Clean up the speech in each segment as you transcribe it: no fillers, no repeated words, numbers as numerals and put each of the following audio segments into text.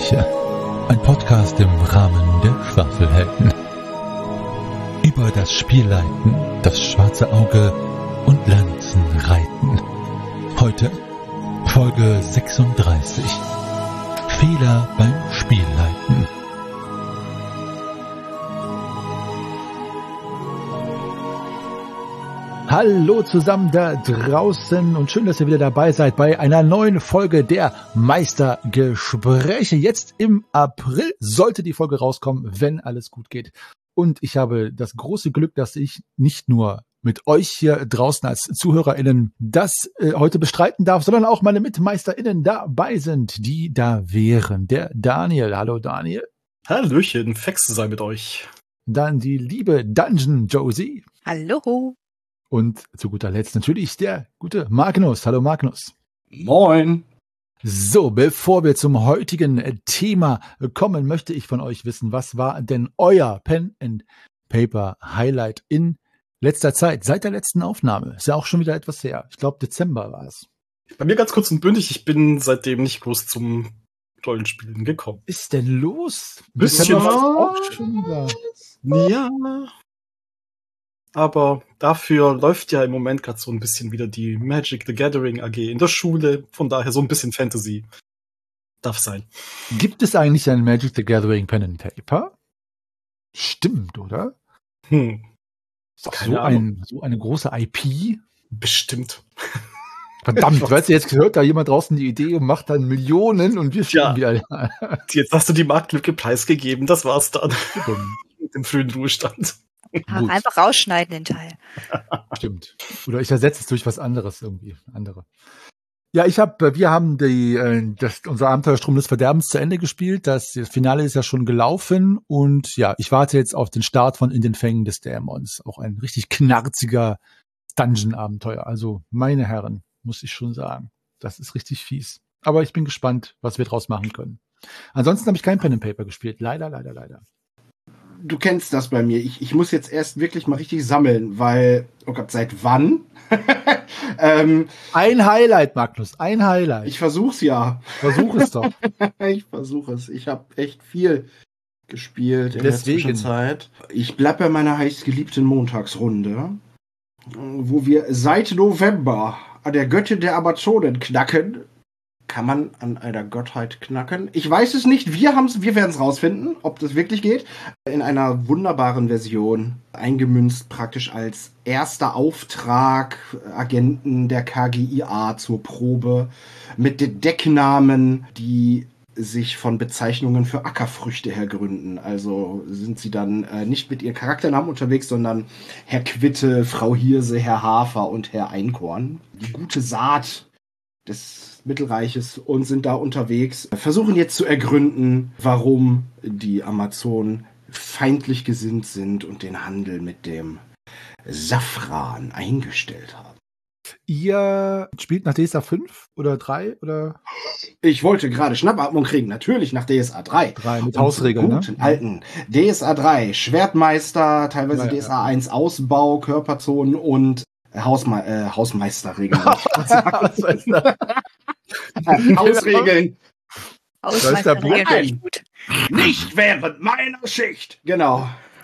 Gespräche. Ein Podcast im Rahmen der Schwafelhelden. Über das Spielleiten, das schwarze Auge und Lanzenreiten. Heute Folge 36. Fehler beim Spielleiten. Hallo zusammen da draußen und schön, dass ihr wieder dabei seid bei einer neuen Folge der Meistergespräche. Jetzt im April sollte die Folge rauskommen, wenn alles gut geht. Und ich habe das große Glück, dass ich nicht nur mit euch hier draußen als ZuhörerInnen das heute bestreiten darf, sondern auch meine MitmeisterInnen dabei sind, die da wären. Der Daniel. Hallo Daniel. Hallöchen, Fexe sei mit euch. Dann die liebe Dungeon Josie. Hallo. Und zu guter Letzt natürlich der gute Magnus. Hallo Magnus. Moin. So, bevor wir zum heutigen Thema kommen, möchte ich von euch wissen, was war denn euer Pen and Paper Highlight in letzter Zeit, seit der letzten Aufnahme? Ist ja auch schon wieder etwas her. Ich glaube, Dezember war es. Bei mir ganz kurz und bündig, ich bin seitdem nicht groß zum Rollenspielen gekommen. Ist denn los? Bisschen Dezember was ist auch schon da. Ja. Aber dafür läuft ja im Moment gerade so ein bisschen wieder die Magic the Gathering AG in der Schule. Von daher so ein bisschen Fantasy darf sein. Gibt es eigentlich ein Magic the Gathering Pen and Paper? Stimmt, oder? Ist doch so eine große IP. Bestimmt. Verdammt, weißt du, jetzt hört da jemand draußen die Idee und macht dann Millionen und wir stehen wieder. Jetzt hast du die Marktlücke preisgegeben, das war's dann. Mit dem frühen Ruhestand. Einfach rausschneiden den Teil. Stimmt. Oder ich ersetze es durch was anderes irgendwie. Ja, wir haben unser Abenteuer Strom des Verderbens zu Ende gespielt. Das Finale ist ja schon gelaufen und ja, ich warte jetzt auf den Start von In den Fängen des Dämons. Auch ein richtig knarziger Dungeon-Abenteuer. Also, meine Herren, muss ich schon sagen. Das ist richtig fies. Aber ich bin gespannt, was wir draus machen können. Ansonsten habe ich kein Pen and Paper gespielt. Leider. Du kennst das bei mir. Ich muss jetzt erst wirklich mal richtig sammeln, weil, oh Gott, seit wann? Ein Highlight, Magnus, ein Highlight. Ich versuch's ja. Versuch es doch. Ich versuche es. Ich habe echt viel gespielt in der Zwischenzeit. Ich bleib bei meiner heißgeliebten Montagsrunde, wo wir seit November an der Göttin der Amazonen knacken. Kann man an einer Gottheit knacken? Ich weiß es nicht. Wir werden es rausfinden, ob das wirklich geht. In einer wunderbaren Version, eingemünzt praktisch als erster Auftrag Agenten der KGIA zur Probe mit den Decknamen, die sich von Bezeichnungen für Ackerfrüchte her gründen. Also sind sie dann nicht mit ihren Charakternamen unterwegs, sondern Herr Quitte, Frau Hirse, Herr Hafer und Herr Einkorn. Die gute Saat des Mittelreiches und sind da unterwegs, versuchen jetzt zu ergründen, warum die Amazonen feindlich gesinnt sind und den Handel mit dem Safran eingestellt haben. Ihr spielt nach DSA 5 oder 3 oder? Ich wollte gerade Schnappatmung kriegen, natürlich nach DSA 3. 3 mit Hausregeln, guten, alten DSA 3, Schwertmeister, teilweise Ja. DSA 1 Ausbau, Körperzonen und Hausmeisterregeln. Hausregeln. Ausmeisterregeln finde ich gut. Nicht während meiner Schicht. Genau.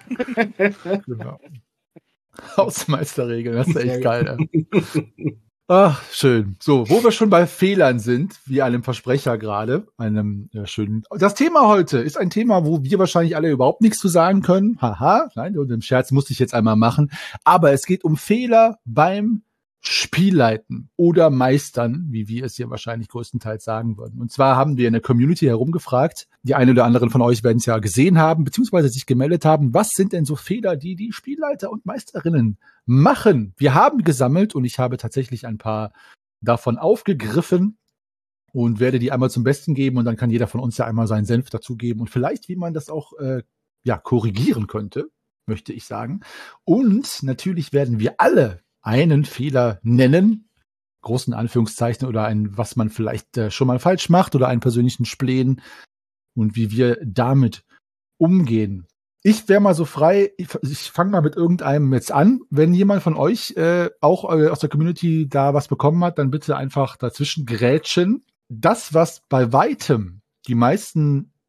Hausmeisterregeln, das ist echt geil. Ach, schön. So, wo wir schon bei Fehlern sind, wie einem Versprecher gerade, einem schönen. Das Thema heute ist ein Thema, wo wir wahrscheinlich alle überhaupt nichts zu sagen können. Haha, nein, und den Scherz musste ich jetzt einmal machen. Aber es geht um Fehler beim Spielleiten oder Meistern, wie wir es hier wahrscheinlich größtenteils sagen würden. Und zwar haben wir in der Community herumgefragt, die einen oder anderen von euch werden es ja gesehen haben, beziehungsweise sich gemeldet haben, was sind denn so Fehler, die die Spielleiter und Meisterinnen machen? Wir haben gesammelt und ich habe tatsächlich ein paar davon aufgegriffen und werde die einmal zum Besten geben und dann kann jeder von uns ja einmal seinen Senf dazugeben und vielleicht, wie man das auch korrigieren könnte, möchte ich sagen. Und natürlich werden wir alle einen Fehler nennen, großen Anführungszeichen, oder was man vielleicht schon mal falsch macht oder einen persönlichen Spleen und wie wir damit umgehen. Ich wäre mal so frei, ich fange mal mit irgendeinem jetzt an. Wenn jemand von euch auch aus der Community da was bekommen hat, dann bitte einfach dazwischen grätschen. Das, was bei weitem die meisten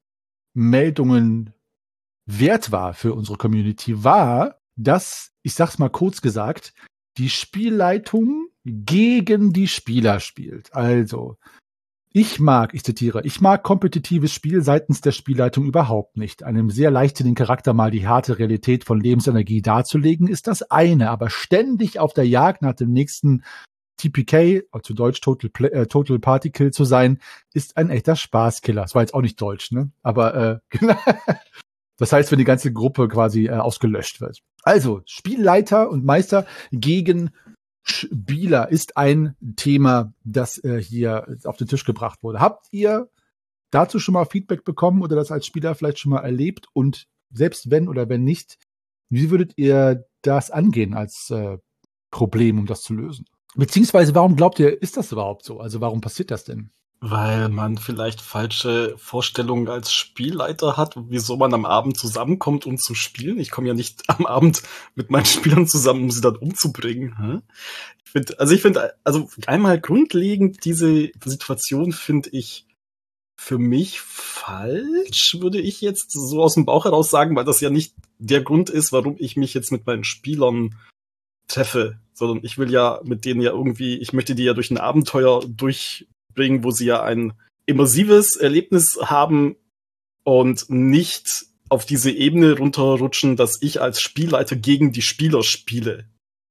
Meldungen wert war für unsere Community, war, dass, ich sag's mal kurz gesagt, die Spielleitung gegen die Spieler spielt. Also, ich mag kompetitives Spiel seitens der Spielleitung überhaupt nicht. Einem sehr leichtsinnigen Charakter mal die harte Realität von Lebensenergie darzulegen, ist das eine. Aber ständig auf der Jagd nach dem nächsten TPK, zu Deutsch Total Party Kill zu sein, ist ein echter Spaßkiller. Das war jetzt auch nicht deutsch, ne? Aber das heißt, wenn die ganze Gruppe quasi ausgelöscht wird. Also, Spielleiter und Meister gegen Spieler ist ein Thema, das hier auf den Tisch gebracht wurde. Habt ihr dazu schon mal Feedback bekommen oder das als Spieler vielleicht schon mal erlebt? Und selbst wenn oder wenn nicht, wie würdet ihr das angehen als Problem, um das zu lösen? Beziehungsweise, warum glaubt ihr, ist das überhaupt so? Also warum passiert das denn? Weil man vielleicht falsche Vorstellungen als Spielleiter hat, wieso man am Abend zusammenkommt, um zu spielen. Ich komme ja nicht am Abend mit meinen Spielern zusammen, um sie dann umzubringen. Ich finde, einmal grundlegend diese Situation finde ich für mich falsch, würde ich jetzt so aus dem Bauch heraus sagen, weil das ja nicht der Grund ist, warum ich mich jetzt mit meinen Spielern treffe, sondern ich will ja mit denen ja irgendwie, ich möchte die ja durch ein Abenteuer durchbringen, wo sie ja ein immersives Erlebnis haben und nicht auf diese Ebene runterrutschen, dass ich als Spielleiter gegen die Spieler spiele.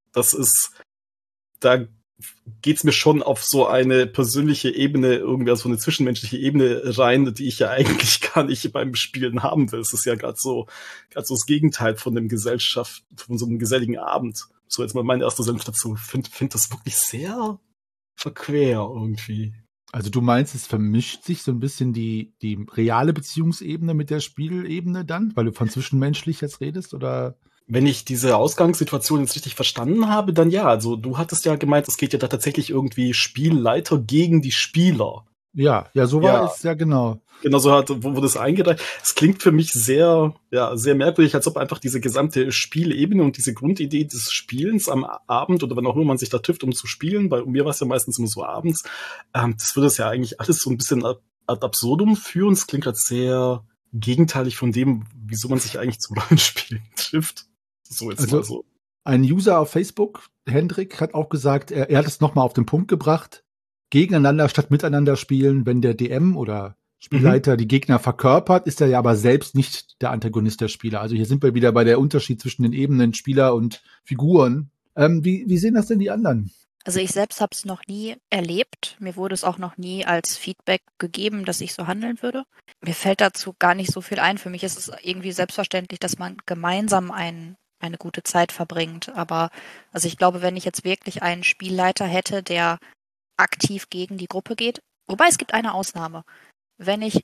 Da geht's mir schon auf so eine persönliche Ebene, irgendwie so eine zwischenmenschliche Ebene rein, die ich ja eigentlich gar nicht beim Spielen haben will. Es ist ja gerade so das Gegenteil von von so einem geselligen Abend. So, jetzt mal mein erster Senf dazu. Find das wirklich sehr verquer irgendwie. Also du meinst, es vermischt sich so ein bisschen die reale Beziehungsebene mit der Spielebene dann, weil du von zwischenmenschlich jetzt redest, oder? Wenn ich diese Ausgangssituation jetzt richtig verstanden habe, dann ja. Also du hattest ja gemeint, es geht ja da tatsächlich irgendwie Spielleiter gegen die Spieler. Ja, so war es, ja genau. Genau so wurde es eingereicht. Es klingt für mich sehr merkwürdig, als ob einfach diese gesamte Spielebene und diese Grundidee des Spielens am Abend oder wann auch immer man sich da trifft, um zu spielen, bei mir war es ja meistens immer so abends, das würde es ja eigentlich alles so ein bisschen ad absurdum führen. Es klingt gerade sehr gegenteilig von dem, wieso man sich eigentlich zum Rollenspielen trifft. So jetzt also, mal so. Ein User auf Facebook, Hendrik, hat auch gesagt, er hat es nochmal auf den Punkt gebracht, gegeneinander statt miteinander spielen, wenn der DM oder Spielleiter die Gegner verkörpert, ist er ja aber selbst nicht der Antagonist der Spieler. Also hier sind wir wieder bei der Unterschied zwischen den Ebenen Spieler und Figuren. Wie sehen das denn die anderen? Also ich selbst habe es noch nie erlebt. Mir wurde es auch noch nie als Feedback gegeben, dass ich so handeln würde. Mir fällt dazu gar nicht so viel ein. Für mich ist es irgendwie selbstverständlich, dass man gemeinsam eine gute Zeit verbringt. Aber also ich glaube, wenn ich jetzt wirklich einen Spielleiter hätte, der aktiv gegen die Gruppe geht, wobei es gibt eine Ausnahme. Wenn ich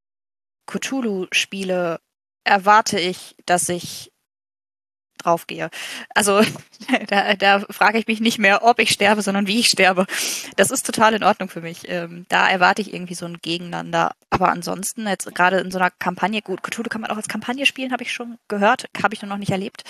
Cthulhu spiele, erwarte ich, dass ich draufgehe. Also da frage ich mich nicht mehr, ob ich sterbe, sondern wie ich sterbe. Das ist total in Ordnung für mich. Da erwarte ich irgendwie so ein Gegeneinander. Aber ansonsten, jetzt gerade in so einer Kampagne, gut, Cthulhu kann man auch als Kampagne spielen, habe ich schon gehört, habe ich noch nicht erlebt.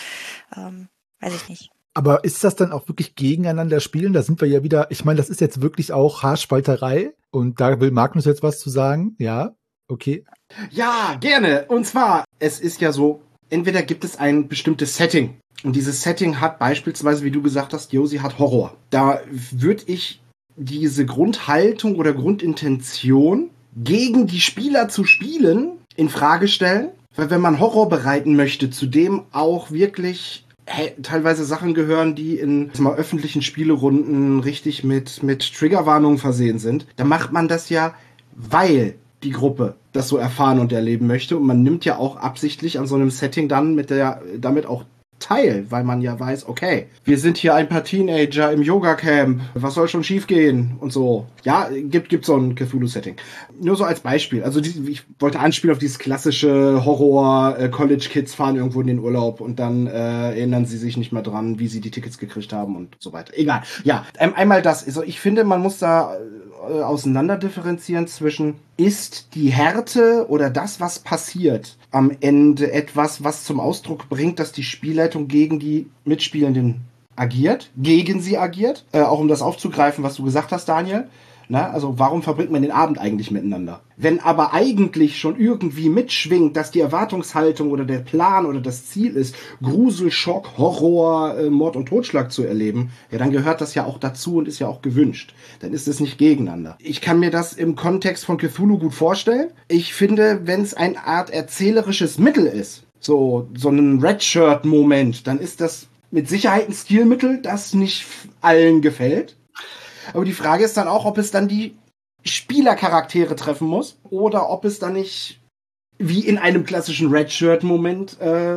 Weiß ich nicht. Aber ist das dann auch wirklich gegeneinander spielen? Da sind wir ja wieder, ich meine, das ist jetzt wirklich auch Haarspalterei. Und da will Magnus jetzt was zu sagen. Ja, okay. Ja, gerne. Und zwar, es ist ja so, entweder gibt es ein bestimmtes Setting. Und dieses Setting hat beispielsweise, wie du gesagt hast, Josi hat Horror. Da würde ich diese Grundhaltung oder Grundintention, gegen die Spieler zu spielen, in Frage stellen. Weil wenn man Horror bereiten möchte, zu dem auch wirklich teilweise Sachen gehören, die in öffentlichen Spielerunden richtig mit Triggerwarnungen versehen sind, dann macht man das ja, weil die Gruppe das so erfahren und erleben möchte. Und man nimmt ja auch absichtlich an so einem Setting dann damit auch teil, weil man ja weiß, okay, wir sind hier ein paar Teenager im Yoga-Camp, was soll schon schief gehen und so. Ja, gibt so ein Cthulhu-Setting. Nur so als Beispiel. Also ich wollte anspielen auf dieses klassische Horror, College-Kids fahren irgendwo in den Urlaub und dann erinnern sie sich nicht mehr dran, wie sie die Tickets gekriegt haben und so weiter. Egal. Ja, einmal das. Also ich finde, man muss da auseinander differenzieren zwischen, ist die Härte oder das, was passiert, am Ende etwas, was zum Ausdruck bringt, dass die Spielleitung gegen die Mitspielenden agiert, gegen sie agiert, auch um das aufzugreifen, was du gesagt hast, Daniel. Na, also warum verbringt man den Abend eigentlich miteinander? Wenn aber eigentlich schon irgendwie mitschwingt, dass die Erwartungshaltung oder der Plan oder das Ziel ist, Grusel, Schock, Horror, Mord und Totschlag zu erleben, ja, dann gehört das ja auch dazu und ist ja auch gewünscht. Dann ist es nicht gegeneinander. Ich kann mir das im Kontext von Cthulhu gut vorstellen. Ich finde, wenn es eine Art erzählerisches Mittel ist, so ein Redshirt-Moment, dann ist das mit Sicherheit ein Stilmittel, das nicht allen gefällt. Aber die Frage ist dann auch, ob es dann die Spielercharaktere treffen muss oder ob es dann nicht, wie in einem klassischen Redshirt-Moment,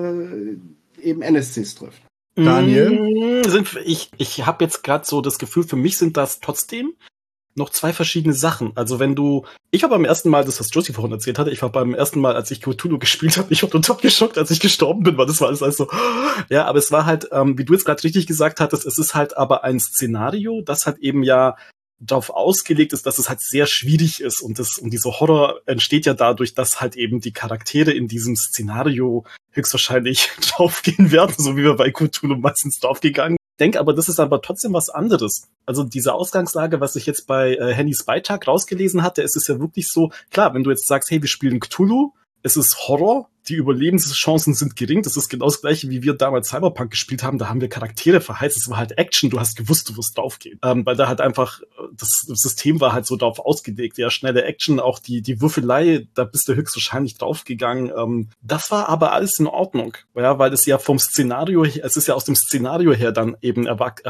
eben NSCs trifft. Daniel? Ich habe jetzt gerade so das Gefühl, für mich sind das trotzdem noch zwei verschiedene Sachen. Also ich war beim ersten Mal, das was Josie vorhin erzählt hatte, ich war beim ersten Mal, als ich Cthulhu gespielt habe, ich war total geschockt, als ich gestorben bin, weil das war alles so, ja, aber es war halt, wie du jetzt gerade richtig gesagt hattest, es ist halt aber ein Szenario, das halt eben ja darauf ausgelegt ist, dass es halt sehr schwierig ist und dieser Horror entsteht ja dadurch, dass halt eben die Charaktere in diesem Szenario höchstwahrscheinlich draufgehen werden, so wie wir bei Cthulhu meistens draufgegangen. Ich denke aber, das ist aber trotzdem was anderes. Also diese Ausgangslage, was ich jetzt bei Hennys Beitrag rausgelesen hatte, es ist ja wirklich so, klar, wenn du jetzt sagst, hey, wir spielen Cthulhu, es ist Horror, die Überlebenschancen sind gering, das ist genau das Gleiche, wie wir damals Cyberpunk gespielt haben, da haben wir Charaktere verheizt, es war halt Action, du hast gewusst, du wirst draufgehen. Weil da halt einfach, das System war halt so darauf ausgelegt, ja, schnelle Action, auch die Würfelei, da bist du höchstwahrscheinlich draufgegangen. Das war aber alles in Ordnung, ja, weil es ja vom Szenario, es ist ja aus dem Szenario her dann eben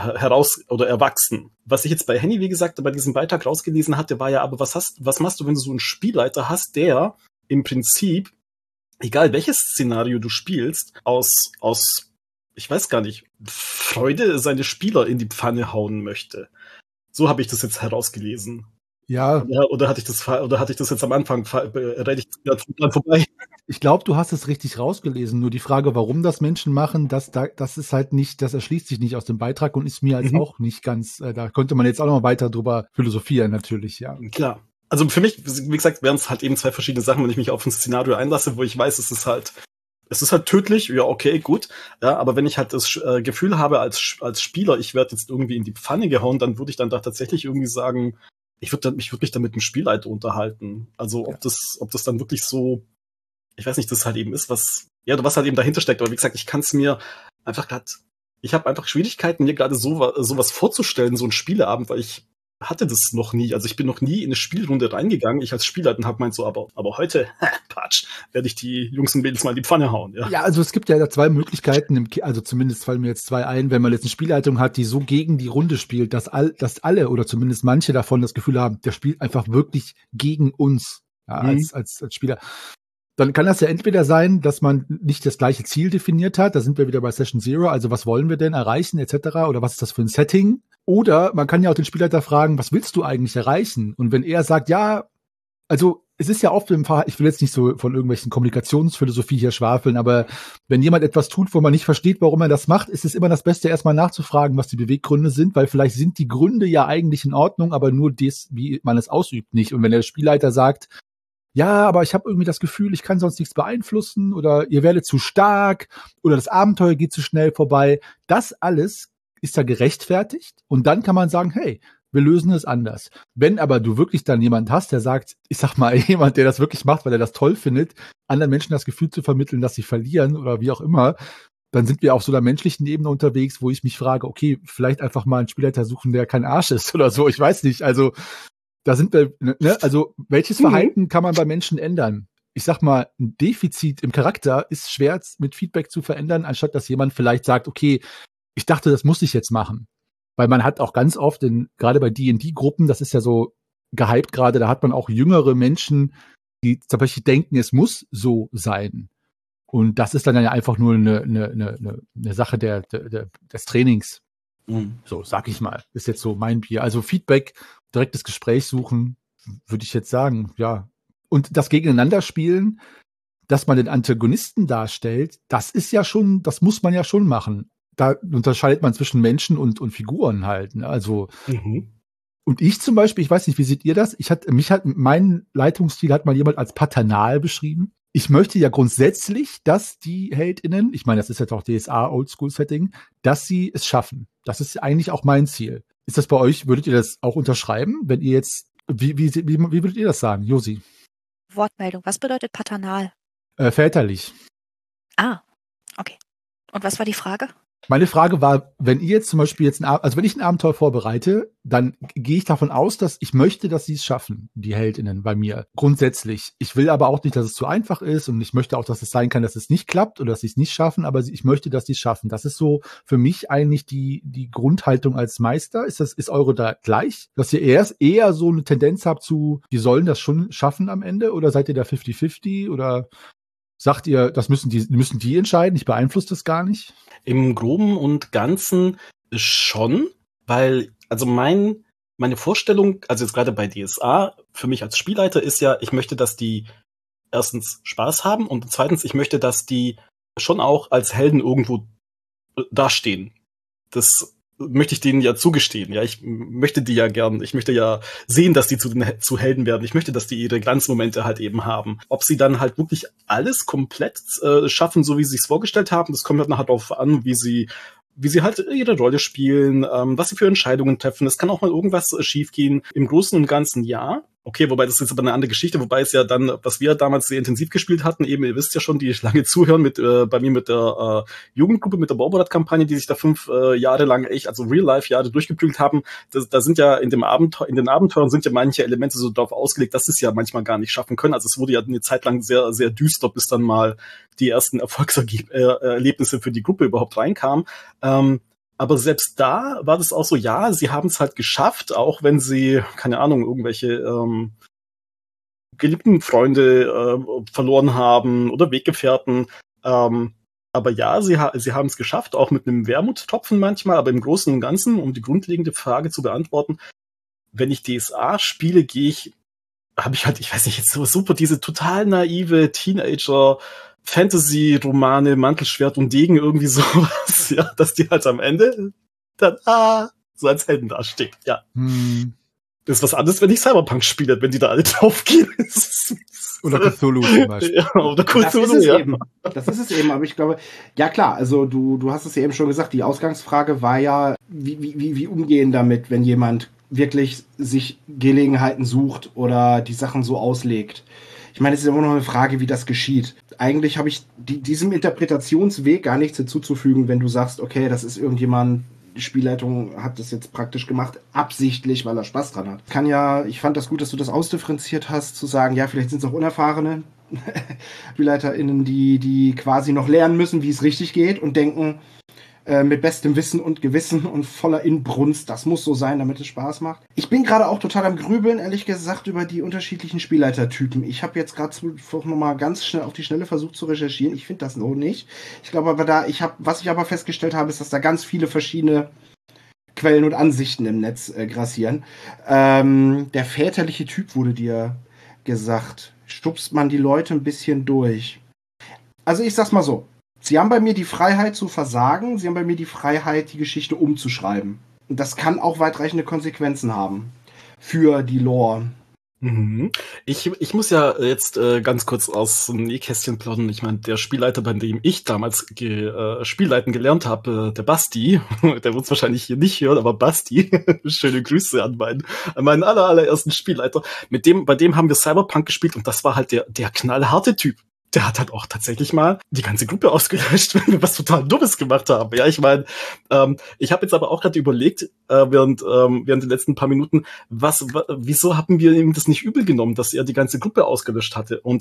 erwachsen. Was ich jetzt bei Henny, wie gesagt, bei diesem Beitrag rausgelesen hatte, war ja, aber was machst du, wenn du so einen Spielleiter hast, der im Prinzip, egal welches Szenario du spielst, aus, ich weiß gar nicht, Freude seine Spieler in die Pfanne hauen möchte. So habe ich das jetzt herausgelesen. Ja. Oder hatte ich das jetzt am Anfang, rede ich dran vorbei? Ich glaube, du hast es richtig rausgelesen. Nur die Frage, warum das Menschen machen, das ist halt nicht, das erschließt sich nicht aus dem Beitrag und ist mir als auch nicht ganz, da könnte man jetzt auch noch mal weiter drüber philosophieren, natürlich, ja. Klar. Also für mich, wie gesagt, wären es halt eben zwei verschiedene Sachen, wenn ich mich auf ein Szenario einlasse, wo ich weiß, es ist halt tödlich, ja, okay, gut. Ja, aber wenn ich halt das Gefühl habe als Spieler, ich werde jetzt irgendwie in die Pfanne gehauen, dann würde ich dann da tatsächlich irgendwie sagen, ich würde mich wirklich dann mit dem Spielleiter unterhalten. Also ob das dann wirklich so, ich weiß nicht, das halt eben ist, was halt eben dahinter steckt. Aber wie gesagt, ich kann es mir einfach ich habe einfach Schwierigkeiten, mir gerade sowas vorzustellen, so ein Spieleabend, weil ich hatte das noch nie. Also ich bin noch nie in eine Spielrunde reingegangen. Ich als Spielleiter habe meint so, aber heute, Patsch, werde ich die Jungs und Mädels mal in die Pfanne hauen. Ja, also es gibt ja zwei Möglichkeiten, also zumindest fallen mir jetzt zwei ein, wenn man jetzt eine Spielleitung hat, die so gegen die Runde spielt, dass alle oder zumindest manche davon das Gefühl haben, der spielt einfach wirklich gegen uns, ja, als Spieler. Dann kann das ja entweder sein, dass man nicht das gleiche Ziel definiert hat, da sind wir wieder bei Session Zero, also was wollen wir denn erreichen etc. oder was ist das für ein Setting? Oder man kann ja auch den Spielleiter fragen, was willst du eigentlich erreichen? Und wenn er sagt, ja, also es ist ja oft im Verhalten, ich will jetzt nicht so von irgendwelchen Kommunikationsphilosophie hier schwafeln, aber wenn jemand etwas tut, wo man nicht versteht, warum er das macht, ist es immer das Beste, erstmal nachzufragen, was die Beweggründe sind, weil vielleicht sind die Gründe ja eigentlich in Ordnung, aber nur das, wie man es ausübt, nicht. Und wenn der Spielleiter sagt, ja, aber ich habe irgendwie das Gefühl, ich kann sonst nichts beeinflussen oder ihr werdet zu stark oder das Abenteuer geht zu schnell vorbei, das alles ist ja gerechtfertigt und dann kann man sagen, hey, wir lösen es anders. Wenn aber du wirklich dann jemand hast, der sagt, ich sag mal, jemand, der das wirklich macht, weil er das toll findet, anderen Menschen das Gefühl zu vermitteln, dass sie verlieren oder wie auch immer, dann sind wir auf so einer menschlichen Ebene unterwegs, wo ich mich frage, okay, vielleicht einfach mal einen Spielleiter suchen, der kein Arsch ist oder so, ich weiß nicht, also da sind wir, ne, also welches Verhalten kann man bei Menschen ändern? Ich sag mal, ein Defizit im Charakter ist schwer mit Feedback zu verändern, anstatt dass jemand vielleicht sagt, okay, ich dachte, das muss ich jetzt machen. Weil man hat auch ganz oft, gerade bei D&D-Gruppen, das ist ja so gehypt gerade, da hat man auch jüngere Menschen, die tatsächlich denken, es muss so sein. Und das ist dann ja einfach nur eine Sache des Trainings. So, sag ich mal. Ist jetzt so mein Bier. Also Feedback, direktes Gespräch suchen, würde ich jetzt sagen, ja. Und das Gegeneinander spielen, dass man den Antagonisten darstellt, das ist ja schon, das muss man ja schon machen. Da unterscheidet man zwischen Menschen und Figuren halt. Ne? Also, und ich zum Beispiel, ich weiß nicht, wie seht ihr das? Mein Leitungsstil hat mal jemand als paternal beschrieben. Ich möchte ja grundsätzlich, dass die HeldInnen, ich meine, das ist jetzt auch DSA Oldschool-Setting, dass sie es schaffen. Das ist eigentlich auch mein Ziel. Ist das bei euch, würdet ihr das auch unterschreiben, wenn ihr jetzt, wie würdet ihr das sagen, Josi? Wortmeldung. Was bedeutet paternal? Väterlich. Ah, okay. Und was war die Frage? Meine Frage war, wenn ihr jetzt zum Beispiel wenn ich ein Abenteuer vorbereite, dann gehe ich davon aus, dass ich möchte, dass sie es schaffen, die HeldInnen bei mir. Grundsätzlich. Ich will aber auch nicht, dass es zu einfach ist und ich möchte auch, dass es sein kann, dass es nicht klappt oder dass sie es nicht schaffen, aber ich möchte, dass sie es schaffen. Das ist so für mich eigentlich die Grundhaltung als Meister. Ist eure da gleich? Dass ihr eher so eine Tendenz habt die sollen das schon schaffen am Ende oder seid ihr da 50-50 oder sagt ihr, das müssen die entscheiden, ich beeinflusse das gar nicht? Im Groben und Ganzen schon, weil, also meine Vorstellung, also jetzt gerade bei DSA, für mich als Spielleiter ist ja, ich möchte, dass die erstens Spaß haben und zweitens, ich möchte, dass die schon auch als Helden irgendwo dastehen. Das möchte ich denen ja zugestehen. Ja, ich möchte die ja gern, ich möchte ja sehen, dass die zu Helden werden. Ich möchte, dass die ihre Glanzmomente halt eben haben. Ob sie dann halt wirklich alles komplett schaffen, so wie sie es vorgestellt haben, das kommt halt nachher darauf an, wie sie halt ihre Rolle spielen, was sie für Entscheidungen treffen. Es kann auch mal irgendwas schiefgehen. Im Großen und Ganzen ja. Okay, wobei das ist jetzt aber eine andere Geschichte, wobei es ja dann, was wir damals sehr intensiv gespielt hatten, eben, ihr wisst ja schon, die lange zuhören bei mir mit der Jugendgruppe, mit der Bauborat-Kampagne, die sich da 5 Jahre lang also Real-Life-Jahre durchgeprügelt haben. Da sind ja in den Abenteuern sind ja manche Elemente so darauf ausgelegt, dass sie es ja manchmal gar nicht schaffen können. Also es wurde ja eine Zeit lang sehr, sehr düster, bis dann mal die ersten Erfolgserlebnisse für die Gruppe überhaupt reinkamen. Aber selbst da war das auch so, ja, sie haben es halt geschafft, auch wenn sie, keine Ahnung, irgendwelche geliebten Freunde verloren haben oder Weggefährten. Aber ja, sie haben es geschafft, auch mit einem Wermuttropfen manchmal, aber im Großen und Ganzen, um die grundlegende Frage zu beantworten, wenn ich DSA spiele, habe ich halt, ich weiß nicht, jetzt so super diese total naive Teenager Fantasy-Romane, Mantelschwert und Degen, irgendwie sowas, ja, dass die halt am Ende dann, so als Helden dastehen, ja. Das ist was anderes, wenn ich Cyberpunk spiele, wenn die da alle draufgehen. Oder Cthulhu zum Beispiel. Ja, oder Cthulhu, Das ist es eben, aber ich glaube, ja klar, also du hast es ja eben schon gesagt, die Ausgangsfrage war ja, wie umgehen damit, wenn jemand wirklich sich Gelegenheiten sucht oder die Sachen so auslegt. Ich meine, es ist immer noch eine Frage, wie das geschieht. Eigentlich habe ich diesem Interpretationsweg gar nichts hinzuzufügen, wenn du sagst, okay, das ist irgendjemand, die Spielleitung hat das jetzt praktisch gemacht, absichtlich, weil er Spaß dran hat. Ich fand das gut, dass du das ausdifferenziert hast, zu sagen, ja, vielleicht sind es auch unerfahrene SpielleiterInnen, die quasi noch lernen müssen, wie es richtig geht und denken, mit bestem Wissen und Gewissen und voller Inbrunst, das muss so sein, damit es Spaß macht. Ich bin gerade auch total am Grübeln, ehrlich gesagt, über die unterschiedlichen Spielleitertypen. Ich habe jetzt gerade nochmal ganz schnell auf die Schnelle versucht zu recherchieren. Ich finde das so nicht. Ich glaube aber was ich aber festgestellt habe, ist, dass da ganz viele verschiedene Quellen und Ansichten im Netz grassieren. Der väterliche Typ wurde dir gesagt. Stupst man die Leute ein bisschen durch. Also ich sag's mal so. Sie haben bei mir die Freiheit zu versagen, sie haben bei mir die Freiheit, die Geschichte umzuschreiben. Und das kann auch weitreichende Konsequenzen haben für die Lore. Mhm. Ich muss ja jetzt ganz kurz aus dem Nähkästchen plaudern. Ich meine, der Spielleiter, bei dem ich damals Spielleiten gelernt habe, der Basti, der wird es wahrscheinlich hier nicht hören, aber Basti, schöne Grüße an meinen allerersten Spielleiter. Bei dem haben wir Cyberpunk gespielt und das war halt der knallharte Typ. Der hat halt auch tatsächlich mal die ganze Gruppe ausgelöscht, wenn wir was total Dummes gemacht haben. Ja, ich meine, ich habe jetzt aber auch gerade überlegt, während den letzten paar Minuten, wieso haben wir ihm das nicht übel genommen, dass er die ganze Gruppe ausgelöscht hatte? Und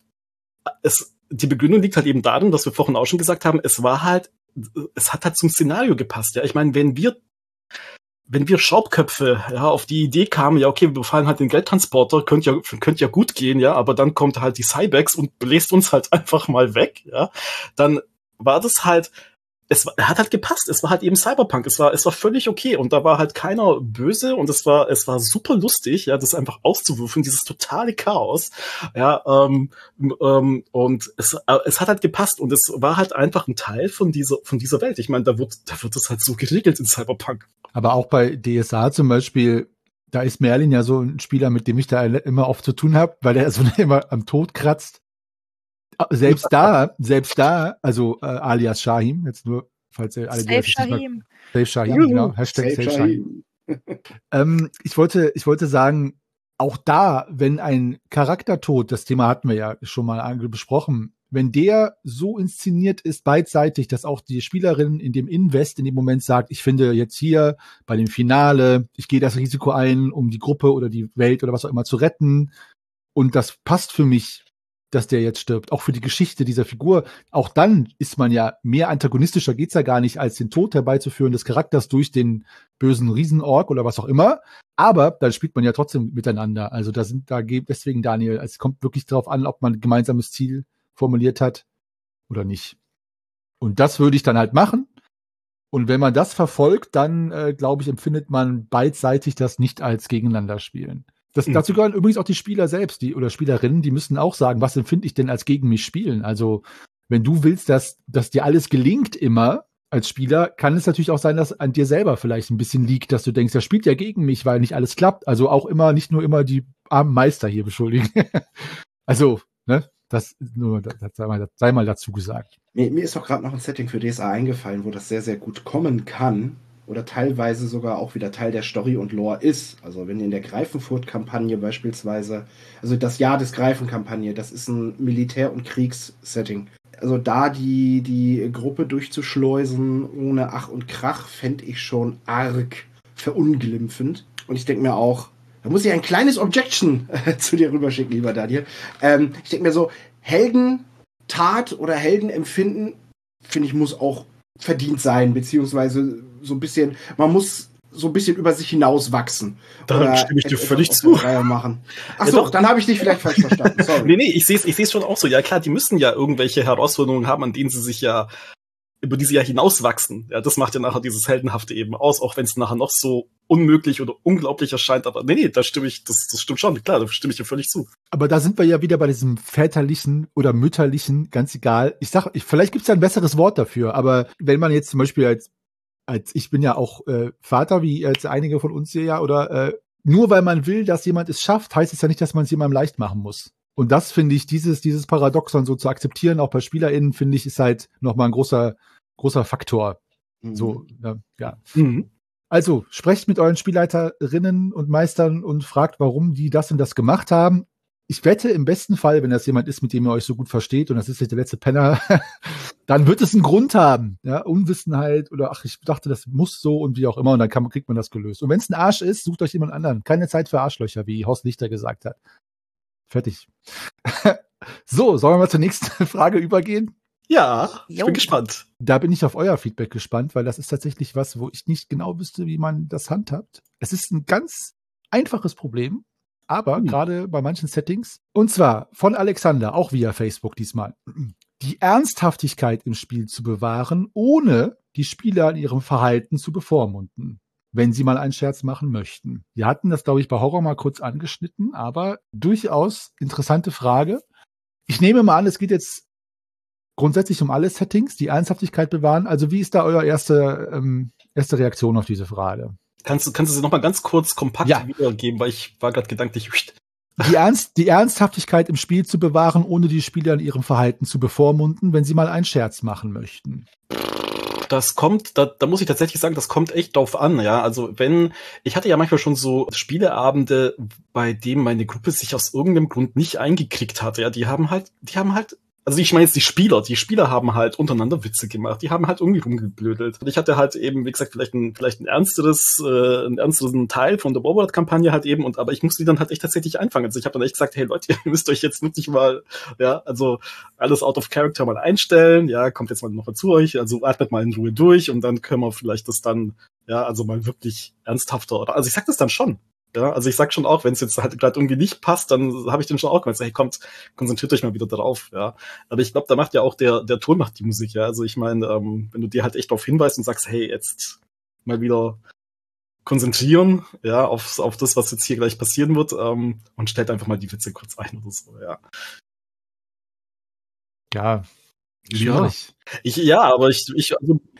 die Begründung liegt halt eben darin, dass wir vorhin auch schon gesagt haben, es hat halt zum Szenario gepasst. Ja, ich meine, wenn wir Schraubköpfe auf die Idee kamen, ja, okay, wir befallen halt den Geldtransporter, könnt ja gut gehen, ja, aber dann kommt halt die Cybex und bläst uns halt einfach mal weg, ja, dann war das halt, hat halt gepasst, es war halt eben Cyberpunk, es war völlig okay und da war halt keiner böse und es war super lustig, ja, das einfach auszuwürfeln, dieses totale Chaos, ja, und es hat halt gepasst und es war halt einfach ein Teil von dieser Welt. Ich meine, da wird es halt so geregelt in Cyberpunk. Aber auch bei DSA zum Beispiel, da ist Merlin ja so ein Spieler, mit dem ich da immer oft zu tun habe, weil der so immer am Tod kratzt. Selbst da, also alias Shahim, jetzt nur, falls ihr alle Save Shahim. Save Shahim, genau. Hashtag Save Shahim. Ich wollte sagen, auch da, wenn ein Charaktertod, das Thema hatten wir ja schon mal besprochen, wenn der so inszeniert ist, beidseitig, dass auch die Spielerin in dem Invest in dem Moment sagt, ich finde jetzt hier bei dem Finale, ich gehe das Risiko ein, um die Gruppe oder die Welt oder was auch immer zu retten. Und das passt für mich, dass der jetzt stirbt. Auch für die Geschichte dieser Figur. Auch dann ist man ja mehr antagonistischer, geht's ja gar nicht, als den Tod herbeizuführen des Charakters durch den bösen Riesenork oder was auch immer. Aber dann spielt man ja trotzdem miteinander. Also deswegen, Daniel, es kommt wirklich darauf an, ob man ein gemeinsames Ziel formuliert hat oder nicht. Und das würde ich dann halt machen. Und wenn man das verfolgt, dann, glaube ich, empfindet man beidseitig das nicht als Gegeneinander spielen. Dazu gehören übrigens auch die Spieler selbst, oder Spielerinnen, die müssen auch sagen, was empfinde ich denn als gegen mich spielen? Also, wenn du willst, dass dir alles gelingt immer als Spieler, kann es natürlich auch sein, dass an dir selber vielleicht ein bisschen liegt, dass du denkst, er spielt ja gegen mich, weil nicht alles klappt. Also auch nicht nur immer die armen Meister hier beschuldigen. Also, ne? Das sei mal dazu gesagt. Mir ist auch gerade noch ein Setting für DSA eingefallen, wo das sehr, sehr gut kommen kann oder teilweise sogar auch wieder Teil der Story und Lore ist. Also wenn in der Greifenfurt-Kampagne beispielsweise, also das Jahr des Greifen-Kampagne, das ist ein Militär- und Kriegssetting. Also da die Gruppe durchzuschleusen ohne Ach und Krach, fände ich schon arg verunglimpfend. Und ich denke mir auch, da muss ich ein kleines Objection zu dir rüberschicken, lieber Daniel. Ich denke mir so, Heldentat oder Heldenempfinden, finde ich, muss auch verdient sein, beziehungsweise so ein bisschen, man muss so ein bisschen über sich hinaus wachsen. Da stimme ich dir völlig zu. Achso, ja, dann habe ich dich vielleicht falsch verstanden. Sorry. Nee, ich sehe es schon auch so. Ja klar, die müssen ja irgendwelche Herausforderungen haben, an denen sie sich ja über die sie ja hinauswachsen. Ja, das macht ja nachher dieses Heldenhafte eben aus, auch wenn es nachher noch so unmöglich oder unglaublich erscheint. Aber nee, das stimmt schon. Klar, da stimme ich dir völlig zu. Aber da sind wir ja wieder bei diesem väterlichen oder mütterlichen, ganz egal. Vielleicht gibt es ja ein besseres Wort dafür, aber wenn man jetzt zum Beispiel als ich bin ja auch Vater, wie jetzt einige von uns hier ja, oder nur weil man will, dass jemand es schafft, heißt es ja nicht, dass man es jemandem leicht machen muss. Und das finde ich, dieses Paradoxon so zu akzeptieren, auch bei SpielerInnen, finde ich, ist halt nochmal ein großer Faktor. Mhm. So, ja. Mhm. Also, sprecht mit euren Spielleiterinnen und Meistern und fragt, warum die das und das gemacht haben. Ich wette, im besten Fall, wenn das jemand ist, mit dem ihr euch so gut versteht, und das ist nicht der letzte Penner, dann wird es einen Grund haben. Ja, Unwissenheit oder ich dachte, das muss so und wie auch immer, und dann kriegt man das gelöst. Und wenn es ein Arsch ist, sucht euch jemand anderen. Keine Zeit für Arschlöcher, wie Horst Lichter gesagt hat. Fertig. So, sollen wir mal zur nächsten Frage übergehen? Ja, ich bin gespannt. Da bin ich auf euer Feedback gespannt, weil das ist tatsächlich was, wo ich nicht genau wüsste, wie man das handhabt. Es ist ein ganz einfaches Problem, aber gerade bei manchen Settings. Und zwar von Alexander, auch via Facebook diesmal. Die Ernsthaftigkeit im Spiel zu bewahren, ohne die Spieler in ihrem Verhalten zu bevormunden, wenn sie mal einen Scherz machen möchten. Wir hatten das, glaube ich, bei Horror mal kurz angeschnitten, aber durchaus interessante Frage. Ich nehme mal an, es geht jetzt grundsätzlich um alle Settings, die Ernsthaftigkeit bewahren. Also wie ist da eure erste Reaktion auf diese Frage? Kannst du sie noch mal ganz kurz kompakt wiedergeben, weil ich war gerade gedanklich. Die Ernsthaftigkeit im Spiel zu bewahren, ohne die Spieler in ihrem Verhalten zu bevormunden, wenn sie mal einen Scherz machen möchten. Das kommt, da muss ich tatsächlich sagen, das kommt echt drauf an, ja. Also ich hatte ja manchmal schon so Spieleabende, bei denen meine Gruppe sich aus irgendeinem Grund nicht eingekriegt hat, ja. Die haben halt, also ich meine jetzt die Spieler haben halt untereinander Witze gemacht, die haben halt irgendwie rumgeblödelt. Und ich hatte halt eben, wie gesagt, vielleicht ein ernsteren Teil von der Warboard-Kampagne halt eben, aber ich musste die dann halt echt tatsächlich einfangen. Also ich habe dann echt gesagt, hey Leute, ihr müsst euch jetzt wirklich mal, ja, also alles out of character mal einstellen, ja, kommt jetzt mal noch zu euch, also atmet mal in Ruhe durch und dann können wir vielleicht das dann, ja, also mal wirklich ernsthafter, oder, also ich sag das dann schon. Ja, also ich sag schon auch, wenn es jetzt halt gerade irgendwie nicht passt, dann habe ich den schon auch gesagt, hey, kommt, konzentriert euch mal wieder drauf, ja. Aber ich glaube, da macht ja auch der Ton macht die Musik, ja. Also ich meine, wenn du dir halt echt darauf hinweist und sagst, hey, jetzt mal wieder konzentrieren, ja, auf das, was jetzt hier gleich passieren wird, und stellt einfach mal die Witze kurz ein oder so, ja. Ja, schwierig. Aber ich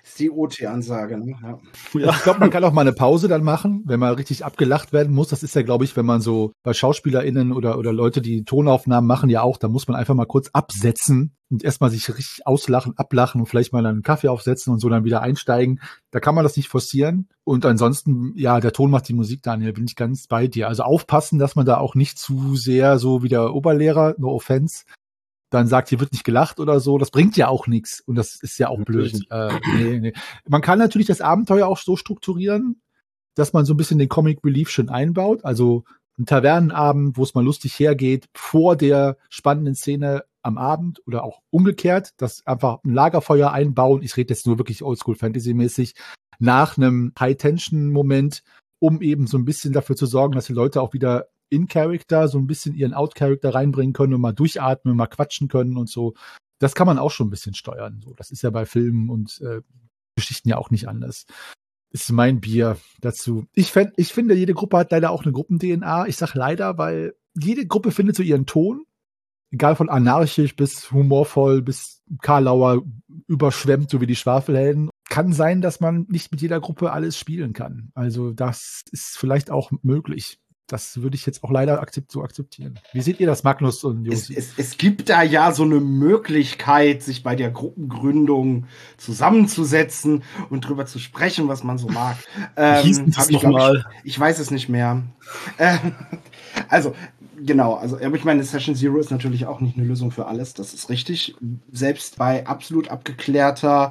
ist die OT-Ansage, ne? Ja. Ja. Ich glaube, man kann auch mal eine Pause dann machen, wenn man richtig abgelacht werden muss. Das ist ja, glaube ich, wenn man so bei SchauspielerInnen oder Leute, die Tonaufnahmen machen, ja auch, da muss man einfach mal kurz absetzen und erstmal sich richtig auslachen, ablachen und vielleicht mal dann einen Kaffee aufsetzen und so dann wieder einsteigen. Da kann man das nicht forcieren. Und ansonsten, ja, der Ton macht die Musik, Daniel, bin ich ganz bei dir. Also aufpassen, dass man da auch nicht zu sehr so wie der Oberlehrer, no offense, dann sagt, hier wird nicht gelacht oder so, das bringt ja auch nichts. Und das ist ja auch blöd. Nee. Man kann natürlich das Abenteuer auch so strukturieren, dass man so ein bisschen den Comic Relief schon einbaut. Also ein Tavernenabend, wo es mal lustig hergeht, vor der spannenden Szene am Abend oder auch umgekehrt, dass einfach ein Lagerfeuer einbauen. Ich rede jetzt nur wirklich Oldschool-Fantasy-mäßig, nach einem High-Tension-Moment, um eben so ein bisschen dafür zu sorgen, dass die Leute auch wieder in-Character so ein bisschen ihren Out-Character reinbringen können und mal durchatmen, mal quatschen können und so. Das kann man auch schon ein bisschen steuern. So, das ist ja bei Filmen und Geschichten ja auch nicht anders. Ist mein Bier dazu. Ich finde, jede Gruppe hat leider auch eine Gruppen-DNA. Ich sag leider, weil jede Gruppe findet so ihren Ton. Egal von anarchisch bis humorvoll bis Karlauer überschwemmt, so wie die Schwafelhelden. Kann sein, dass man nicht mit jeder Gruppe alles spielen kann. Also das ist vielleicht auch möglich. Das würde ich jetzt auch leider so akzeptieren. Wie seht ihr das, Magnus und Josi? Es gibt da ja so eine Möglichkeit, sich bei der Gruppengründung zusammenzusetzen und drüber zu sprechen, was man so mag. Wie hieß das nochmal? Ich weiß es nicht mehr. Also, genau. Aber ich meine, Session Zero ist natürlich auch nicht eine Lösung für alles. Das ist richtig. Selbst bei absolut abgeklärter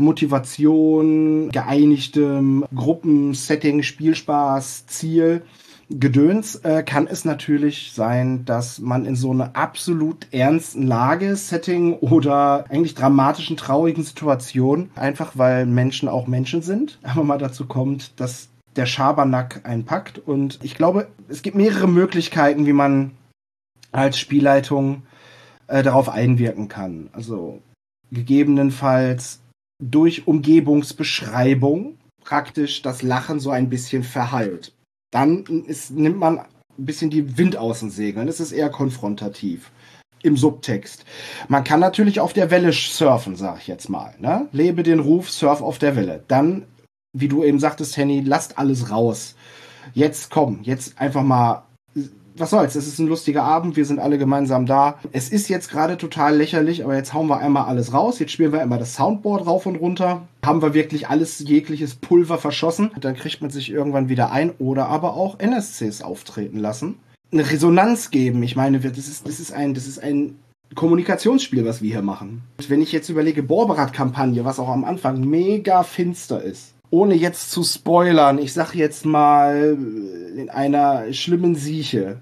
Motivation, geeinigtem Gruppensetting, Spielspaß, Ziel, Gedöns kann es natürlich sein, dass man in so einer absolut ernsten Lage, Setting oder eigentlich dramatischen, traurigen Situation, einfach weil Menschen auch Menschen sind, aber mal dazu kommt, dass der Schabernack einen packt. Und ich glaube, es gibt mehrere Möglichkeiten, wie man als Spielleitung darauf einwirken kann. Also gegebenenfalls durch Umgebungsbeschreibung praktisch das Lachen so ein bisschen verhallt. Dann nimmt man ein bisschen die Wind aus den Segeln. Es ist eher konfrontativ im Subtext. Man kann natürlich auf der Welle surfen, sag ich jetzt mal. Ne? Lebe den Ruf, surf auf der Welle. Dann, wie du eben sagtest, Henny, lasst alles raus. Jetzt einfach mal, was soll's, es ist ein lustiger Abend, wir sind alle gemeinsam da. Es ist jetzt gerade total lächerlich, aber jetzt hauen wir einmal alles raus. Jetzt spielen wir immer das Soundboard rauf und runter. Haben wir wirklich alles, jegliches Pulver verschossen. Dann kriegt man sich irgendwann wieder ein oder aber auch NSCs auftreten lassen. Eine Resonanz geben. Ich meine, das ist ein Kommunikationsspiel, was wir hier machen. Wenn ich jetzt überlege, Borberat-Kampagne, was auch am Anfang mega finster ist, ohne jetzt zu spoilern, ich sag jetzt mal in einer schlimmen Sieche.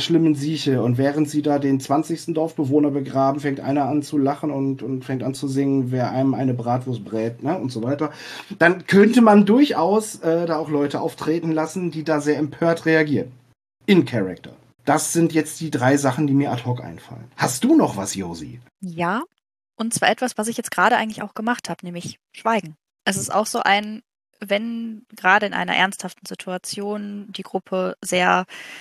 Und während sie da den 20. Dorfbewohner begraben, fängt einer an zu lachen und fängt an zu singen, wer einem eine Bratwurst brät, ne, und so weiter. Dann könnte man durchaus da auch Leute auftreten lassen, die da sehr empört reagieren. In Character. Das sind jetzt die 3 Sachen, die mir ad hoc einfallen. Hast du noch was, Josi? Ja, und zwar etwas, was ich jetzt gerade eigentlich auch gemacht habe, nämlich Schweigen. Es ist auch so wenn gerade in einer ernsthaften Situation die Gruppe sehr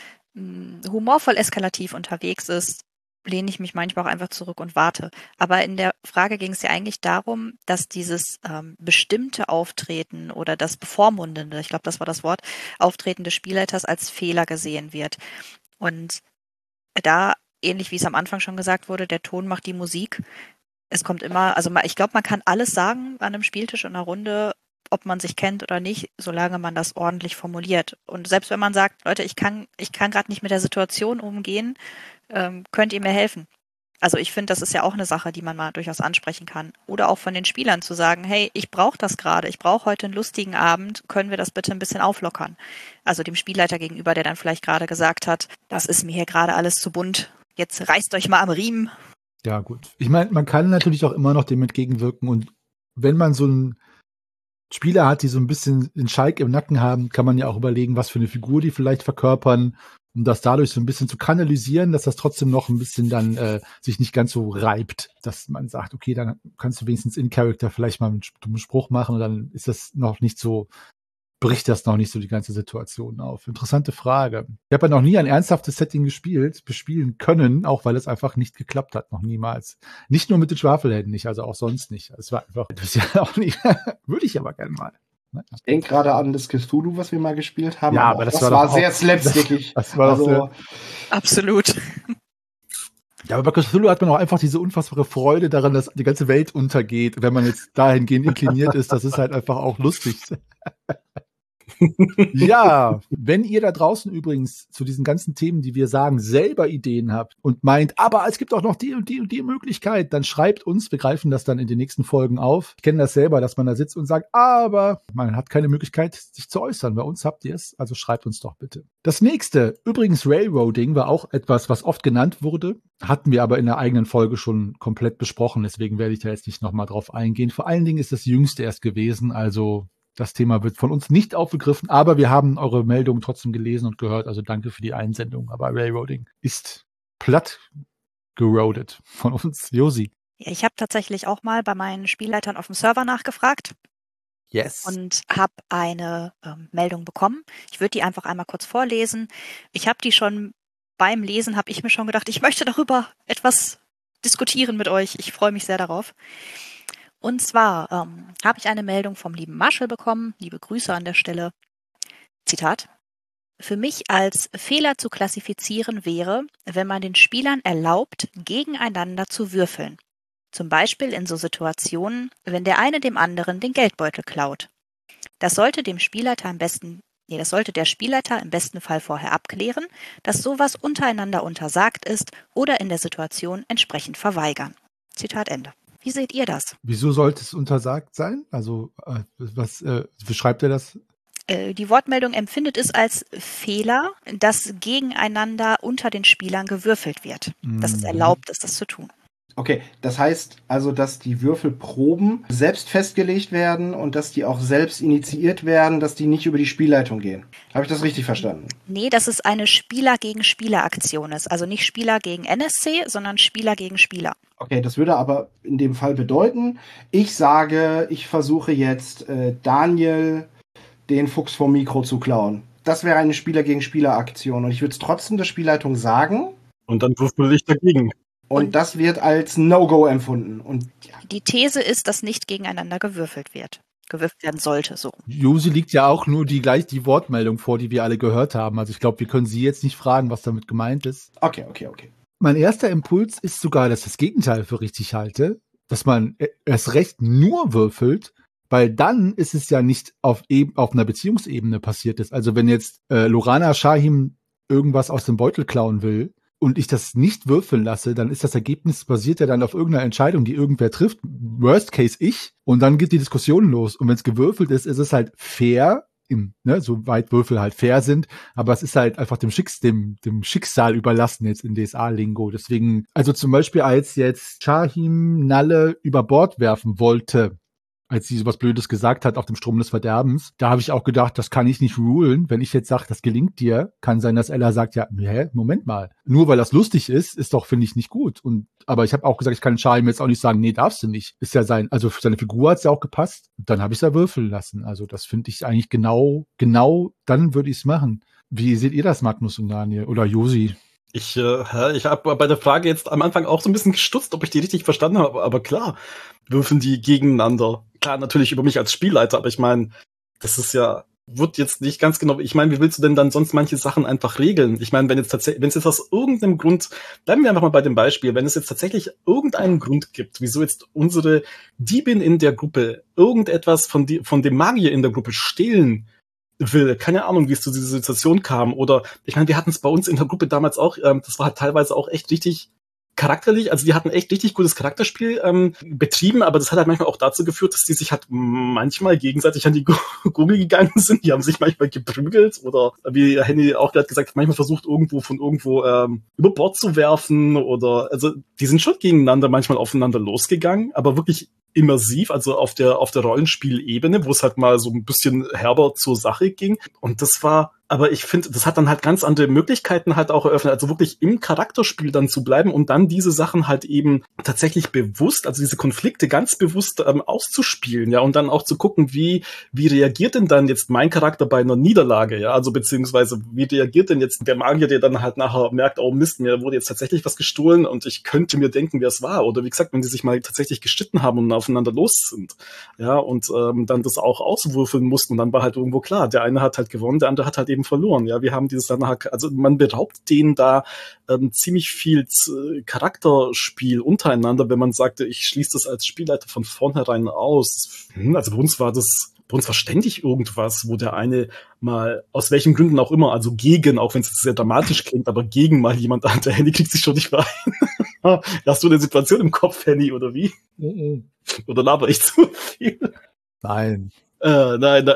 humorvoll eskalativ unterwegs ist, lehne ich mich manchmal auch einfach zurück und warte. Aber in der Frage ging es ja eigentlich darum, dass dieses bestimmte Auftreten oder das bevormundende, ich glaube, das war das Wort, Auftreten des Spielleiters als Fehler gesehen wird. Und da, ähnlich wie es am Anfang schon gesagt wurde, der Ton macht die Musik. Es kommt immer, also ich glaube, man kann alles sagen an einem Spieltisch in einer Runde, ob man sich kennt oder nicht, solange man das ordentlich formuliert. Und selbst wenn man sagt, Leute, ich kann gerade nicht mit der Situation umgehen, könnt ihr mir helfen? Also ich finde, das ist ja auch eine Sache, die man mal durchaus ansprechen kann. Oder auch von den Spielern zu sagen, hey, ich brauche das gerade, ich brauche heute einen lustigen Abend, können wir das bitte ein bisschen auflockern? Also dem Spielleiter gegenüber, der dann vielleicht gerade gesagt hat, das ist mir hier gerade alles zu bunt, jetzt reißt euch mal am Riemen. Ja, gut. Ich meine, man kann natürlich auch immer noch dem entgegenwirken und wenn man so einen Spieler hat, die so ein bisschen den Schalk im Nacken haben, kann man ja auch überlegen, was für eine Figur die vielleicht verkörpern, um das dadurch so ein bisschen zu kanalisieren, dass das trotzdem noch ein bisschen dann sich nicht ganz so reibt, dass man sagt, okay, dann kannst du wenigstens in Character vielleicht mal einen dummen Spruch machen und dann ist das noch nicht so bricht das noch nicht so die ganze Situation auf? Interessante Frage. Ich habe ja noch nie ein ernsthaftes Setting bespielen können, auch weil es einfach nicht geklappt hat, noch niemals. Nicht nur mit den Schwafelhelden nicht, also auch sonst nicht. Es war einfach, das ist ja auch nicht, würde ich aber gerne mal. Ich denke gerade an das Cthulhu, was wir mal gespielt haben. Ja, aber das war sehr slapstickig. Das war also, Absolut. Ja, aber bei Cthulhu hat man auch einfach diese unfassbare Freude daran, dass die ganze Welt untergeht. Wenn man jetzt dahingehend inkliniert ist, das ist halt einfach auch lustig. Ja, wenn ihr da draußen übrigens zu diesen ganzen Themen, die wir sagen, selber Ideen habt und meint, aber es gibt auch noch die und die und die Möglichkeit, dann schreibt uns, wir greifen das dann in den nächsten Folgen auf. Ich kenne das selber, dass man da sitzt und sagt, aber man hat keine Möglichkeit, sich zu äußern. Bei uns habt ihr es, also schreibt uns doch bitte. Das nächste, übrigens Railroading, war auch etwas, was oft genannt wurde, hatten wir aber in der eigenen Folge schon komplett besprochen, deswegen werde ich da jetzt nicht nochmal drauf eingehen. Vor allen Dingen ist das jüngste erst gewesen, also das Thema wird von uns nicht aufgegriffen, aber wir haben eure Meldungen trotzdem gelesen und gehört. Also danke für die Einsendung. Aber Railroading ist platt geroadet von uns. Josi. Ja, ich habe tatsächlich auch mal bei meinen Spielleitern auf dem Server nachgefragt. Yes. Und habe eine Meldung bekommen. Ich würde die einfach einmal kurz vorlesen. Ich habe die schon beim Lesen, habe ich mir schon gedacht, ich möchte darüber etwas diskutieren mit euch. Ich freue mich sehr darauf. Und zwar habe ich eine Meldung vom lieben Marshall bekommen. Liebe Grüße an der Stelle. Zitat. Für mich als Fehler zu klassifizieren wäre, wenn man den Spielern erlaubt, gegeneinander zu würfeln. Zum Beispiel in so Situationen, wenn der eine dem anderen den Geldbeutel klaut. Das sollte der Spielleiter im besten Fall vorher abklären, dass sowas untereinander untersagt ist oder in der Situation entsprechend verweigern. Zitat Ende. Wie seht ihr das? Wieso sollte es untersagt sein? Also, wie schreibt er das? Die Wortmeldung empfindet es als Fehler, dass gegeneinander unter den Spielern gewürfelt wird. Dass es erlaubt ist, das zu tun. Okay, das heißt also, dass die Würfelproben selbst festgelegt werden und dass die auch selbst initiiert werden, dass die nicht über die Spielleitung gehen. Habe ich das richtig verstanden? Nee, dass es eine Spieler-gegen-Spieler-Aktion ist. Also nicht Spieler gegen NSC, sondern Spieler gegen Spieler. Okay, das würde aber in dem Fall bedeuten, ich sage, ich versuche jetzt Daniel den Fuchs vom Mikro zu klauen. Das wäre eine Spieler-gegen-Spieler-Aktion und ich würde es trotzdem der Spielleitung sagen. Und dann würfel ich dagegen. Und das wird als No-Go empfunden. Und ja. Die These ist, dass nicht gegeneinander gewürfelt wird. Gewürfelt werden sollte, so. Josi liegt ja auch nur die Wortmeldung vor, die wir alle gehört haben. Also ich glaube, wir können sie jetzt nicht fragen, was damit gemeint ist. Okay. Mein erster Impuls ist sogar, dass ich das Gegenteil für richtig halte, dass man erst recht nur würfelt, weil dann ist es ja nicht auf einer Beziehungsebene passiert ist. Also wenn jetzt Lorana Shahim irgendwas aus dem Beutel klauen will und ich das nicht würfeln lasse, dann ist das Ergebnis basiert ja dann auf irgendeiner Entscheidung, die irgendwer trifft. Worst case ich. Und dann geht die Diskussion los. Und wenn es gewürfelt ist, ist es halt fair, soweit Würfel halt fair sind, aber es ist halt einfach dem Schicksal überlassen jetzt in DSA-Lingo. Deswegen, also zum Beispiel als jetzt Shahim Nalle über Bord werfen wollte, als sie sowas Blödes gesagt hat auf dem Strom des Verderbens, da habe ich auch gedacht, das kann ich nicht rulen. Wenn ich jetzt sage, das gelingt dir, kann sein, dass Ella sagt, ja, Moment mal. Nur weil das lustig ist doch, finde ich, nicht gut. Aber ich habe auch gesagt, ich kann Shahim jetzt auch nicht sagen, nee, darfst du nicht. Ist ja also für seine Figur hat es ja auch gepasst. Dann habe ich es ja würfeln lassen. Also das finde ich eigentlich genau, dann würde ich es machen. Wie seht ihr das, Magnus und Daniel? Oder Josi? Ich habe bei der Frage jetzt am Anfang auch so ein bisschen gestutzt, ob ich die richtig verstanden habe. Aber klar, würfeln die gegeneinander. Klar, natürlich über mich als Spielleiter, aber ich meine, das ist ja, wird jetzt nicht ganz genau, ich meine, wie willst du denn dann sonst manche Sachen einfach regeln? Ich meine, wenn es jetzt aus irgendeinem Grund, bleiben wir einfach mal bei dem Beispiel, wenn es jetzt tatsächlich irgendeinen Grund gibt, wieso jetzt unsere Diebin in der Gruppe irgendetwas von dem Magier in der Gruppe stehlen will, keine Ahnung, wie es zu dieser Situation kam, oder, ich meine, wir hatten es bei uns in der Gruppe damals auch, das war halt teilweise auch echt richtig charakterlich, also die hatten echt richtig gutes Charakterspiel betrieben, aber das hat halt manchmal auch dazu geführt, dass die sich halt manchmal gegenseitig an die Gurgel gegangen sind, die haben sich manchmal geprügelt oder, wie Henny auch gerade gesagt hat, manchmal versucht irgendwo über Bord zu werfen oder, also die sind schon gegeneinander manchmal aufeinander losgegangen, aber wirklich immersiv, also auf der Rollenspielebene, wo es halt mal so ein bisschen herber zur Sache ging. Und das war Aber ich finde, das hat dann halt ganz andere Möglichkeiten halt auch eröffnet, also wirklich im Charakterspiel dann zu bleiben und dann diese Sachen halt eben tatsächlich bewusst, also diese Konflikte ganz bewusst auszuspielen, ja, und dann auch zu gucken, wie reagiert denn dann jetzt mein Charakter bei einer Niederlage, ja, also beziehungsweise wie reagiert denn jetzt der Magier, der dann halt nachher merkt, oh Mist, mir wurde jetzt tatsächlich was gestohlen und ich könnte mir denken, wer es war, oder wie gesagt, wenn die sich mal tatsächlich gestritten haben und aufeinander los sind, ja, und dann das auch auswürfeln mussten und dann war halt irgendwo klar, der eine hat halt gewonnen, der andere hat halt eben verloren. Ja, wir haben dieses dann, also man beraubt denen da ziemlich viel Charakterspiel untereinander, wenn man sagte, ich schließe das als Spielleiter von vornherein aus. Also bei uns war ständig irgendwas, wo der eine mal, aus welchen Gründen auch immer, also gegen, auch wenn es sehr dramatisch klingt, aber gegen mal jemand an, der Henny kriegt sich schon nicht rein. Hast du eine Situation im Kopf, Henny, oder wie? Oder laber ich zu viel? Nein. Nein.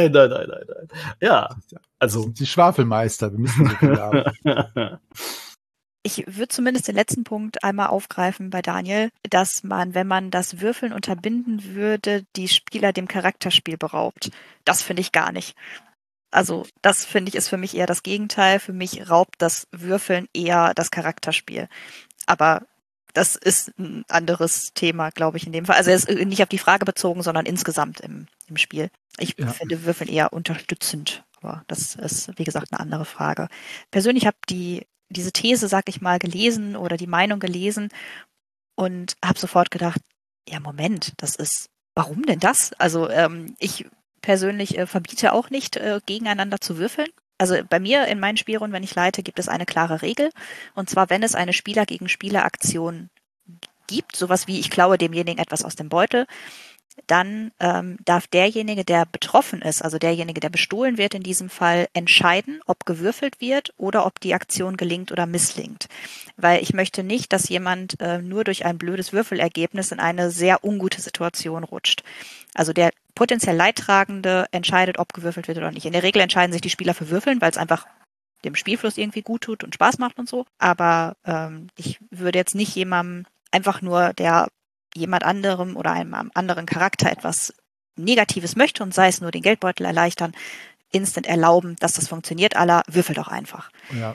Ja, also. Die Schwafelmeister, wir müssen so viel haben. Ich würde zumindest den letzten Punkt einmal aufgreifen bei Daniel, dass man, wenn man das Würfeln unterbinden würde, die Spieler dem Charakterspiel beraubt. Das finde ich gar nicht. Also das finde ich ist für mich eher das Gegenteil. Für mich raubt das Würfeln eher das Charakterspiel. Aber das ist ein anderes Thema, glaube ich, in dem Fall. Also er ist nicht auf die Frage bezogen, sondern insgesamt im Spiel. Ich finde Würfeln eher unterstützend. Aber das ist, wie gesagt, eine andere Frage. Persönlich habe diese These, sag ich mal, gelesen oder die Meinung gelesen und habe sofort gedacht, ja Moment, warum denn das? Also ich persönlich verbiete auch nicht, gegeneinander zu würfeln. Also bei mir in meinen Spielrunden, wenn ich leite, gibt es eine klare Regel. Und zwar, wenn es eine Spieler gegen Spieler-Aktion gibt, sowas wie ich klaue demjenigen etwas aus dem Beutel, dann darf derjenige, der betroffen ist, also derjenige, der bestohlen wird in diesem Fall, entscheiden, ob gewürfelt wird oder ob die Aktion gelingt oder misslingt. Weil ich möchte nicht, dass jemand nur durch ein blödes Würfelergebnis in eine sehr ungute Situation rutscht. Also der potenziell Leidtragende entscheidet, ob gewürfelt wird oder nicht. In der Regel entscheiden sich die Spieler für Würfeln, weil es einfach dem Spielfluss irgendwie gut tut und Spaß macht und so. Aber ich würde jetzt nicht jemandem einfach nur, der jemand anderem oder einem anderen Charakter etwas Negatives möchte und sei es nur den Geldbeutel erleichtern, instant erlauben, dass das funktioniert, würfelt auch einfach. Ja,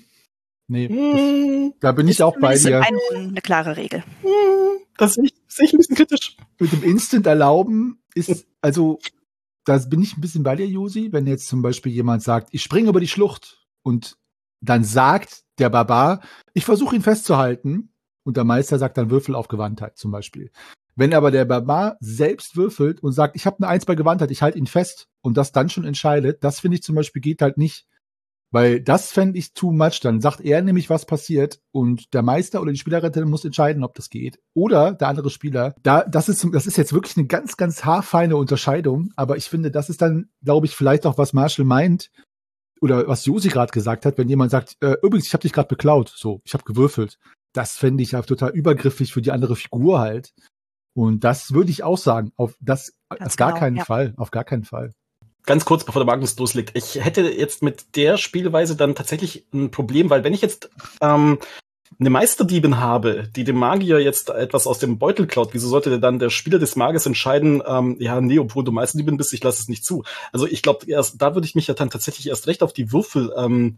nee, da bin ich auch bei dir. Eine klare Regel. Das sehe ich ein bisschen kritisch. Mit dem Instant erlauben ist, also, da bin ich ein bisschen bei dir, Josi, wenn jetzt zum Beispiel jemand sagt, ich springe über die Schlucht und dann sagt der Barbar, ich versuche ihn festzuhalten, und der Meister sagt dann Würfel auf Gewandtheit zum Beispiel. Wenn aber der Barbar selbst würfelt und sagt, ich habe eine 1 bei Gewandtheit, ich halte ihn fest und das dann schon entscheidet, das finde ich zum Beispiel geht halt nicht. Weil das fände ich too much. Dann sagt er nämlich, was passiert und der Meister oder die Spielleiterin muss entscheiden, ob das geht. Oder der andere Spieler. Das ist jetzt wirklich eine ganz, ganz haarfeine Unterscheidung, aber ich finde, das ist dann, glaube ich, vielleicht auch, was Marshall meint oder was Josi gerade gesagt hat, wenn jemand sagt, übrigens, ich habe dich gerade beklaut, so, ich habe gewürfelt. Das fände ich ja total übergriffig für die andere Figur halt. Und das würde ich auch sagen. Auf gar keinen Fall. Auf gar keinen Fall. Ganz kurz, bevor der Magnus loslegt. Ich hätte jetzt mit der Spielweise dann tatsächlich ein Problem, weil wenn ich jetzt eine Meisterdiebin habe, die dem Magier jetzt etwas aus dem Beutel klaut, wieso sollte dann der Spieler des Magiers entscheiden, nee, obwohl du Meisterdiebin bist, ich lasse es nicht zu. Also ich glaube, da würde ich mich ja dann tatsächlich erst recht auf die Würfel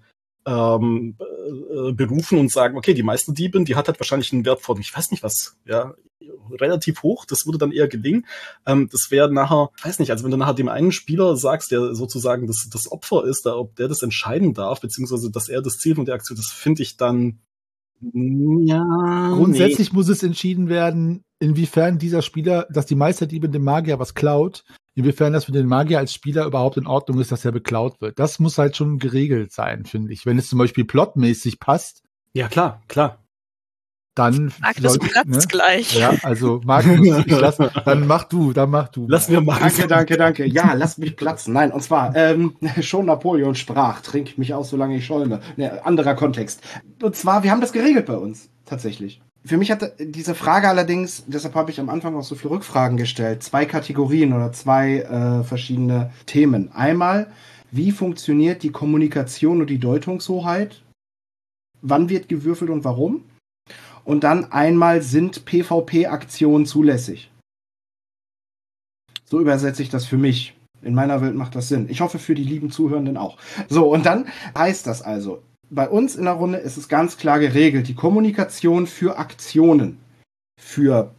berufen und sagen, okay, die Meisterdiebin, die hat halt wahrscheinlich einen Wert von, ich weiß nicht was, ja, relativ hoch, das würde dann eher gelingen. Das wäre nachher, weiß nicht, also wenn du nachher dem einen Spieler sagst, der sozusagen das Opfer ist, ob der das entscheiden darf, beziehungsweise dass er das Ziel von der Aktion, das finde ich dann, ja. Grundsätzlich muss es entschieden werden, inwiefern dieser Spieler, dass die Meisterdiebin dem Magier was klaut, inwiefern das für den Magier als Spieler überhaupt in Ordnung ist, dass er beklaut wird. Das muss halt schon geregelt sein, finde ich. Wenn es zum Beispiel plotmäßig passt. Ja, klar. Dann Magnus platzt gleich. Ja, also Magnus, dann mach du. Lass mir mal. Danke. Ja, lass mich platzen. Nein, und zwar, schon Napoleon sprach, trink mich aus, solange ich schäume. Ne, anderer Kontext. Und zwar, wir haben das geregelt bei uns, tatsächlich. Für mich hat diese Frage allerdings, deshalb habe ich am Anfang auch so viele Rückfragen gestellt, 2 Kategorien oder 2 verschiedene Themen. Einmal, wie funktioniert die Kommunikation und die Deutungshoheit? Wann wird gewürfelt und warum? Und dann einmal, sind PvP-Aktionen zulässig? So übersetze ich das für mich. In meiner Welt macht das Sinn. Ich hoffe für die lieben Zuhörenden auch. So, und dann heißt das also, bei uns in der Runde ist es ganz klar geregelt, die Kommunikation für Aktionen, für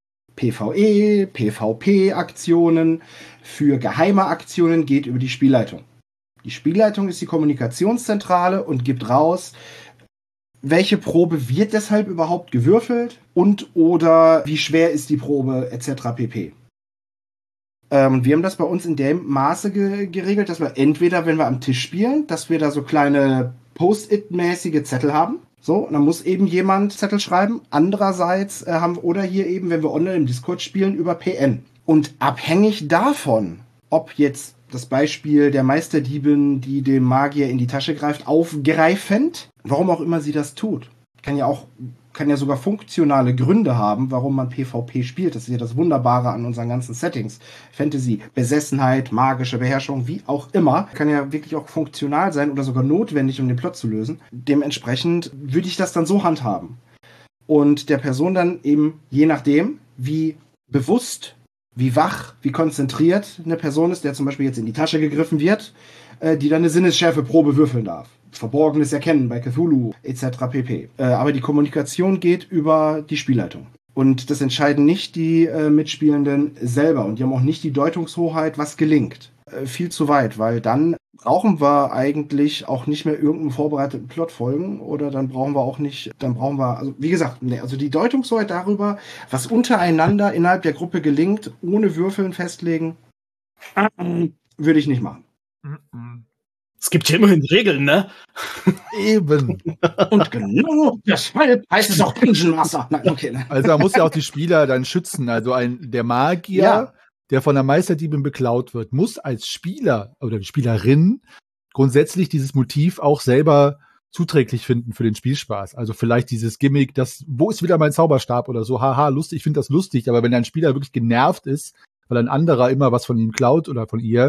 PvE, PvP-Aktionen, für geheime Aktionen geht über die Spielleitung. Die Spielleitung ist die Kommunikationszentrale und gibt raus, welche Probe wird deshalb überhaupt gewürfelt und oder wie schwer ist die Probe etc. pp. Wir haben das bei uns in dem Maße geregelt, dass wir entweder, wenn wir am Tisch spielen, dass wir da so kleine Post-it-mäßige Zettel haben. So, und dann muss eben jemand Zettel schreiben. Andererseits oder hier eben, wenn wir online im Discord spielen, über PN. Und abhängig davon, ob jetzt das Beispiel der Meisterdiebin, die dem Magier in die Tasche greift, aufgreifend, warum auch immer sie das tut. Kann ja sogar funktionale Gründe haben, warum man PvP spielt. Das ist ja das Wunderbare an unseren ganzen Settings. Fantasy, Besessenheit, magische Beherrschung, wie auch immer. Kann ja wirklich auch funktional sein oder sogar notwendig, um den Plot zu lösen. Dementsprechend würde ich das dann so handhaben. Und der Person dann eben, je nachdem, wie bewusst, wie wach, wie konzentriert eine Person ist, der zum Beispiel jetzt in die Tasche gegriffen wird, die dann eine Sinnesschärfe-Probe würfeln darf. Verborgenes Erkennen bei Cthulhu etc. pp. Aber die Kommunikation geht über die Spielleitung. Und das entscheiden nicht die Mitspielenden selber. Und die haben auch nicht die Deutungshoheit, was gelingt. Viel zu weit, weil dann brauchen wir eigentlich auch nicht mehr irgendeinen vorbereiteten Plot folgen oder also wie gesagt, also die Deutungshoheit darüber, was untereinander innerhalb der Gruppe gelingt, ohne Würfeln festlegen, würde ich nicht machen. Es gibt ja immerhin Regeln, ne? Eben. Und genau deshalb heißt es auch Dungeon Master. Nein, okay. Ne. Also man muss ja auch die Spieler dann schützen. Also der Magier, der von der Meisterdiebin beklaut wird, muss als Spieler oder Spielerin grundsätzlich dieses Motiv auch selber zuträglich finden für den Spielspaß. Also vielleicht dieses Gimmick, wo ist wieder mein Zauberstab oder so, haha, lustig, ich finde das lustig, aber wenn ein Spieler wirklich genervt ist, weil ein anderer immer was von ihm klaut oder von ihr,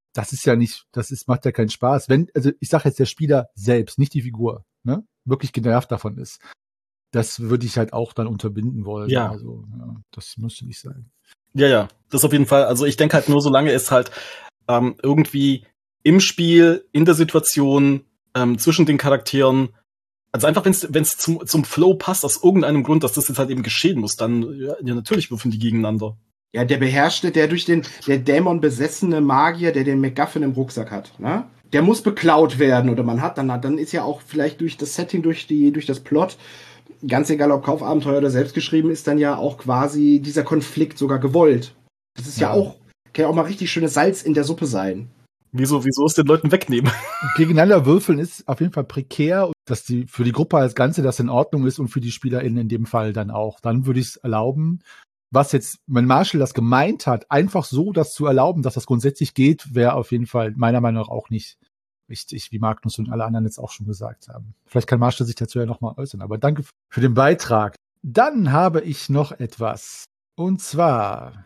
macht ja keinen Spaß. Also ich sage jetzt der Spieler selbst, nicht die Figur, ne, wirklich genervt davon ist. Das würde ich halt auch dann unterbinden wollen. Ja. Also, das müsste nicht sein. Ja, das auf jeden Fall. Also ich denke halt nur, solange es halt irgendwie im Spiel, in der Situation, zwischen den Charakteren, also einfach wenn es zum Flow passt, aus irgendeinem Grund, dass das jetzt halt eben geschehen muss, dann ja natürlich würfeln die gegeneinander. Ja, der beherrschte, der Dämon besessene Magier, der den MacGuffin im Rucksack hat, ne? Der muss beklaut werden oder dann ist ja auch vielleicht durch das Setting, durch das Plot, ganz egal ob Kaufabenteuer oder selbstgeschrieben, ist dann ja auch quasi dieser Konflikt sogar gewollt. Das ist ja auch, kann ja auch mal richtig schönes Salz in der Suppe sein. Wieso es den Leuten wegnehmen? Gegeneinander würfeln ist auf jeden Fall prekär, und dass für die Gruppe als Ganze das in Ordnung ist und für die SpielerInnen in dem Fall dann auch. Dann würde ich es erlauben. Was jetzt, wenn Marshall das gemeint hat, einfach so das zu erlauben, dass das grundsätzlich geht, wäre auf jeden Fall meiner Meinung nach auch nicht richtig, wie Magnus und alle anderen jetzt auch schon gesagt haben. Vielleicht kann Marshall sich dazu ja nochmal äußern, aber danke für den Beitrag. Dann habe ich noch etwas. Und zwar: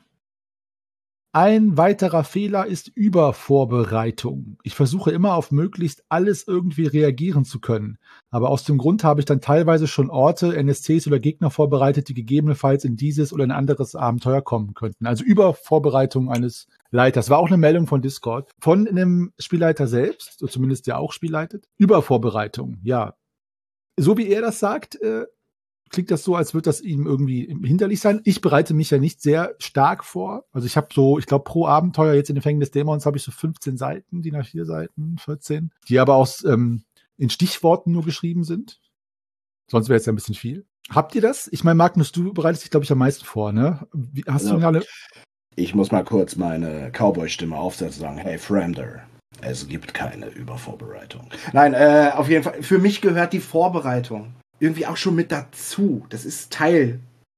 Ein weiterer Fehler ist Übervorbereitung. Ich versuche immer auf möglichst alles irgendwie reagieren zu können. Aber aus dem Grund habe ich dann teilweise schon Orte, NSCs oder Gegner vorbereitet, die gegebenenfalls in dieses oder ein anderes Abenteuer kommen könnten. Also Übervorbereitung eines Leiters. War auch eine Meldung von Discord. Von einem Spielleiter selbst, so zumindest der auch spielleitet. Übervorbereitung, ja. So wie er das sagt, klingt das so, als würde das ihm irgendwie hinderlich sein. Ich bereite mich ja nicht sehr stark vor. Also ich habe ich glaube, pro Abenteuer jetzt in den Fängen des Dämons habe ich so 15 Seiten, DIN A4 Seiten, 14, die aber aus in Stichworten nur geschrieben sind. Sonst wäre es ja ein bisschen viel. Habt ihr das? Ich meine, Magnus, du bereitest dich, glaube ich, am meisten vor, ne? Hast du alle? Ich muss mal kurz meine Cowboy-Stimme aufsetzen und sagen, hey, Fremder, es gibt keine Übervorbereitung. Nein, auf jeden Fall, für mich gehört die Vorbereitung irgendwie auch schon mit dazu. Das ist Teil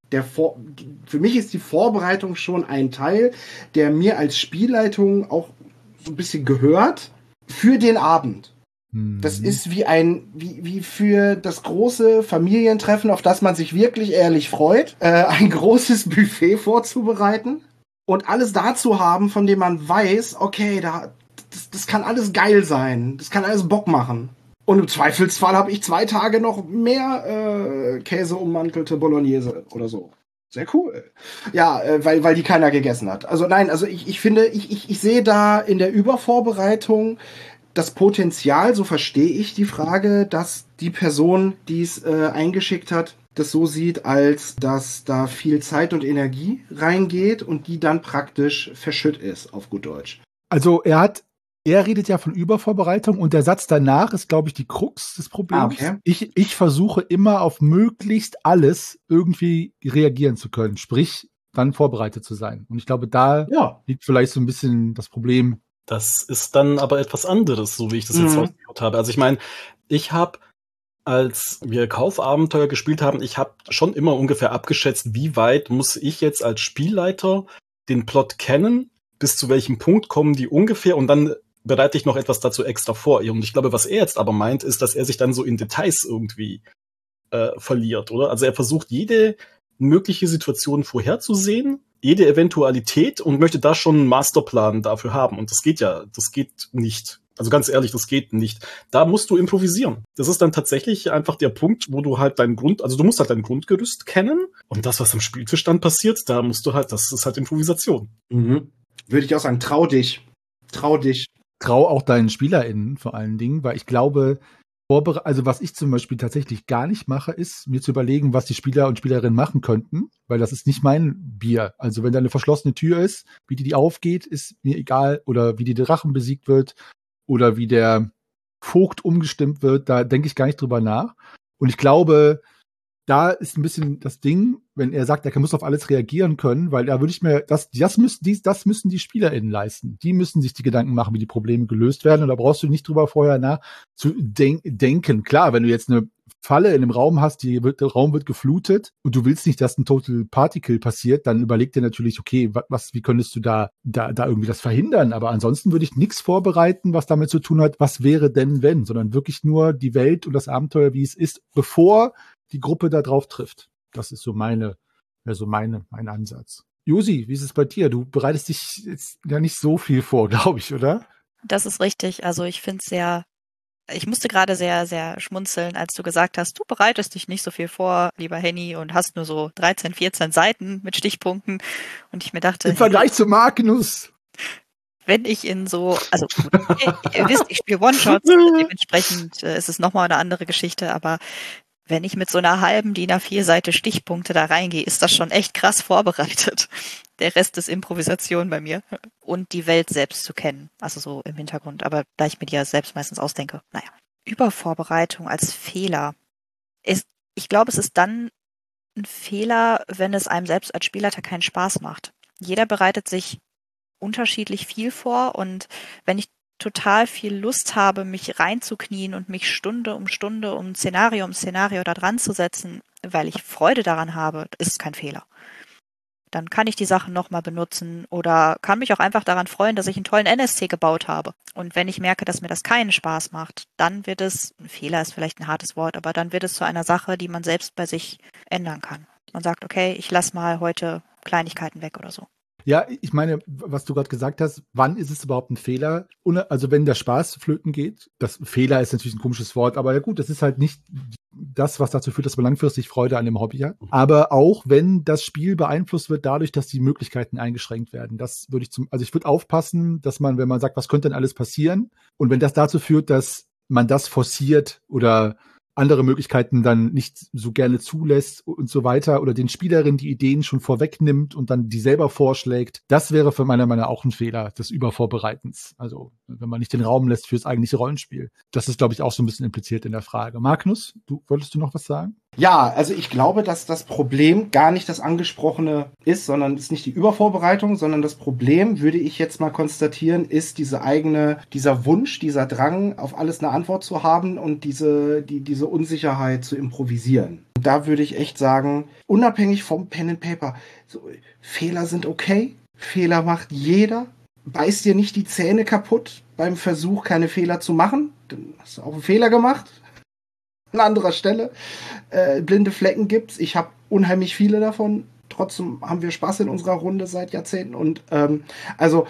für mich ist die Vorbereitung schon ein Teil, der mir als Spielleitung auch so ein bisschen gehört für den Abend. Das ist wie für das große Familientreffen, auf das man sich wirklich ehrlich freut, ein großes Buffet vorzubereiten und alles dazu haben, von dem man weiß, okay, das kann alles geil sein, das kann alles Bock machen. Und im Zweifelsfall habe ich 2 Tage noch mehr Käse ummantelte Bolognese oder so. Sehr cool. Ja, weil die keiner gegessen hat. Also nein, also ich finde, ich sehe da in der Übervorbereitung das Potenzial, so verstehe ich die Frage, dass die Person, die es eingeschickt hat, das so sieht, als dass da viel Zeit und Energie reingeht und die dann praktisch verschütt ist, auf gut Deutsch. Also er redet ja von Übervorbereitung und der Satz danach ist, glaube ich, die Krux des Problems. Okay. Ich versuche immer auf möglichst alles irgendwie reagieren zu können, sprich dann vorbereitet zu sein. Und ich glaube, da liegt vielleicht so ein bisschen das Problem. Das ist dann aber etwas anderes, so wie ich das jetzt rausgehört habe. Also ich meine, als wir Kaufabenteuer gespielt haben, ich habe schon immer ungefähr abgeschätzt, wie weit muss ich jetzt als Spielleiter den Plot kennen, bis zu welchem Punkt kommen die ungefähr und dann bereite ich noch etwas dazu extra vor. Und ich glaube, was er jetzt aber meint, ist, dass er sich dann so in Details irgendwie verliert, oder? Also er versucht, jede mögliche Situation vorherzusehen, jede Eventualität und möchte da schon einen Masterplan dafür haben. Und das geht nicht. Also ganz ehrlich, das geht nicht. Da musst du improvisieren. Das ist dann tatsächlich einfach der Punkt, wo du halt du musst halt dein Grundgerüst kennen und das, was am Spieltisch dann passiert, das ist halt Improvisation. Mhm. Würde ich auch sagen, trau dich. Trau auch deinen SpielerInnen vor allen Dingen, weil ich glaube, also was ich zum Beispiel tatsächlich gar nicht mache, ist, mir zu überlegen, was die Spieler und Spielerinnen machen könnten, weil das ist nicht mein Bier. Also wenn da eine verschlossene Tür ist, wie die aufgeht, ist mir egal, oder wie die Drachen besiegt wird, oder wie der Vogt umgestimmt wird, da denke ich gar nicht drüber nach. Und ich glaube, da ist ein bisschen das Ding, wenn er sagt, er muss auf alles reagieren können, weil da würde ich mir, das müssen die SpielerInnen leisten. Die müssen sich die Gedanken machen, wie die Probleme gelöst werden. Und da brauchst du nicht drüber vorher zu denken. Klar, wenn du jetzt eine Falle in einem Raum hast, der Raum wird geflutet und du willst nicht, dass ein Total Particle passiert, dann überleg dir natürlich, okay, wie könntest du da irgendwie das verhindern? Aber ansonsten würde ich nichts vorbereiten, was damit zu tun hat, was wäre denn, wenn, sondern wirklich nur die Welt und das Abenteuer, wie es ist, bevor die Gruppe da drauf trifft. Das ist so mein Ansatz. Josi, wie ist es bei dir? Du bereitest dich jetzt ja nicht so viel vor, glaube ich, oder? Das ist richtig. Also ich musste gerade sehr, sehr schmunzeln, als du gesagt hast, du bereitest dich nicht so viel vor, lieber Henny, und hast nur so 13, 14 Seiten mit Stichpunkten. Und ich mir dachte, im Vergleich zu Magnus. Wenn ich ihr wisst, ich spiele One-Shots, dementsprechend ist es nochmal eine andere Geschichte, aber wenn ich mit so einer halben DIN A4-Seite Stichpunkte da reingehe, ist das schon echt krass vorbereitet. Der Rest ist Improvisation bei mir. Und die Welt selbst zu kennen. Also so im Hintergrund. Aber da ich mir die ja selbst meistens ausdenke. Naja. Übervorbereitung als Fehler. Ich glaube, es ist dann ein Fehler, wenn es einem selbst als Spielleiter keinen Spaß macht. Jeder bereitet sich unterschiedlich viel vor. Und wenn ich total viel Lust habe, mich reinzuknien und mich Stunde um Szenario da dran zu setzen, weil ich Freude daran habe, ist es kein Fehler. Dann kann ich die Sachen nochmal benutzen oder kann mich auch einfach daran freuen, dass ich einen tollen NSC gebaut habe. Und wenn ich merke, dass mir das keinen Spaß macht, dann wird es, ein Fehler ist vielleicht ein hartes Wort, aber dann wird es zu einer Sache, die man selbst bei sich ändern kann. Man sagt, okay, ich lasse mal heute Kleinigkeiten weg oder so. Ja, ich meine, was du gerade gesagt hast, wann ist es überhaupt ein Fehler? Also wenn der Spaß flöten geht, das Fehler ist natürlich ein komisches Wort, aber ja gut, das ist halt nicht das, was dazu führt, dass man langfristig Freude an dem Hobby hat. Aber auch wenn das Spiel beeinflusst wird dadurch, dass die Möglichkeiten eingeschränkt werden. Das würde ich würde aufpassen, dass man, wenn man sagt, was könnte denn alles passieren? Und wenn das dazu führt, dass man das forciert oder andere Möglichkeiten dann nicht so gerne zulässt und so weiter oder den Spielerinnen die Ideen schon vorwegnimmt und dann die selber vorschlägt, das wäre für meiner Meinung nach auch ein Fehler des Übervorbereitens. Also wenn man nicht den Raum lässt fürs eigentliche Rollenspiel. Das ist, glaube ich, auch so ein bisschen impliziert in der Frage. Magnus, wolltest du noch was sagen? Ja, also ich glaube, dass das Problem gar nicht das Angesprochene ist, sondern es ist nicht die Übervorbereitung, sondern das Problem, würde ich jetzt mal konstatieren, ist dieser Wunsch, dieser Drang, auf alles eine Antwort zu haben und diese Unsicherheit zu improvisieren. Und da würde ich echt sagen, unabhängig vom Pen and Paper, so, Fehler sind okay, Fehler macht jeder. Beiß dir nicht die Zähne kaputt beim Versuch, keine Fehler zu machen. Dann hast du auch einen Fehler gemacht. An anderer Stelle. Blinde Flecken gibt's. Ich habe unheimlich viele davon. Trotzdem haben wir Spaß in unserer Runde seit Jahrzehnten. Und also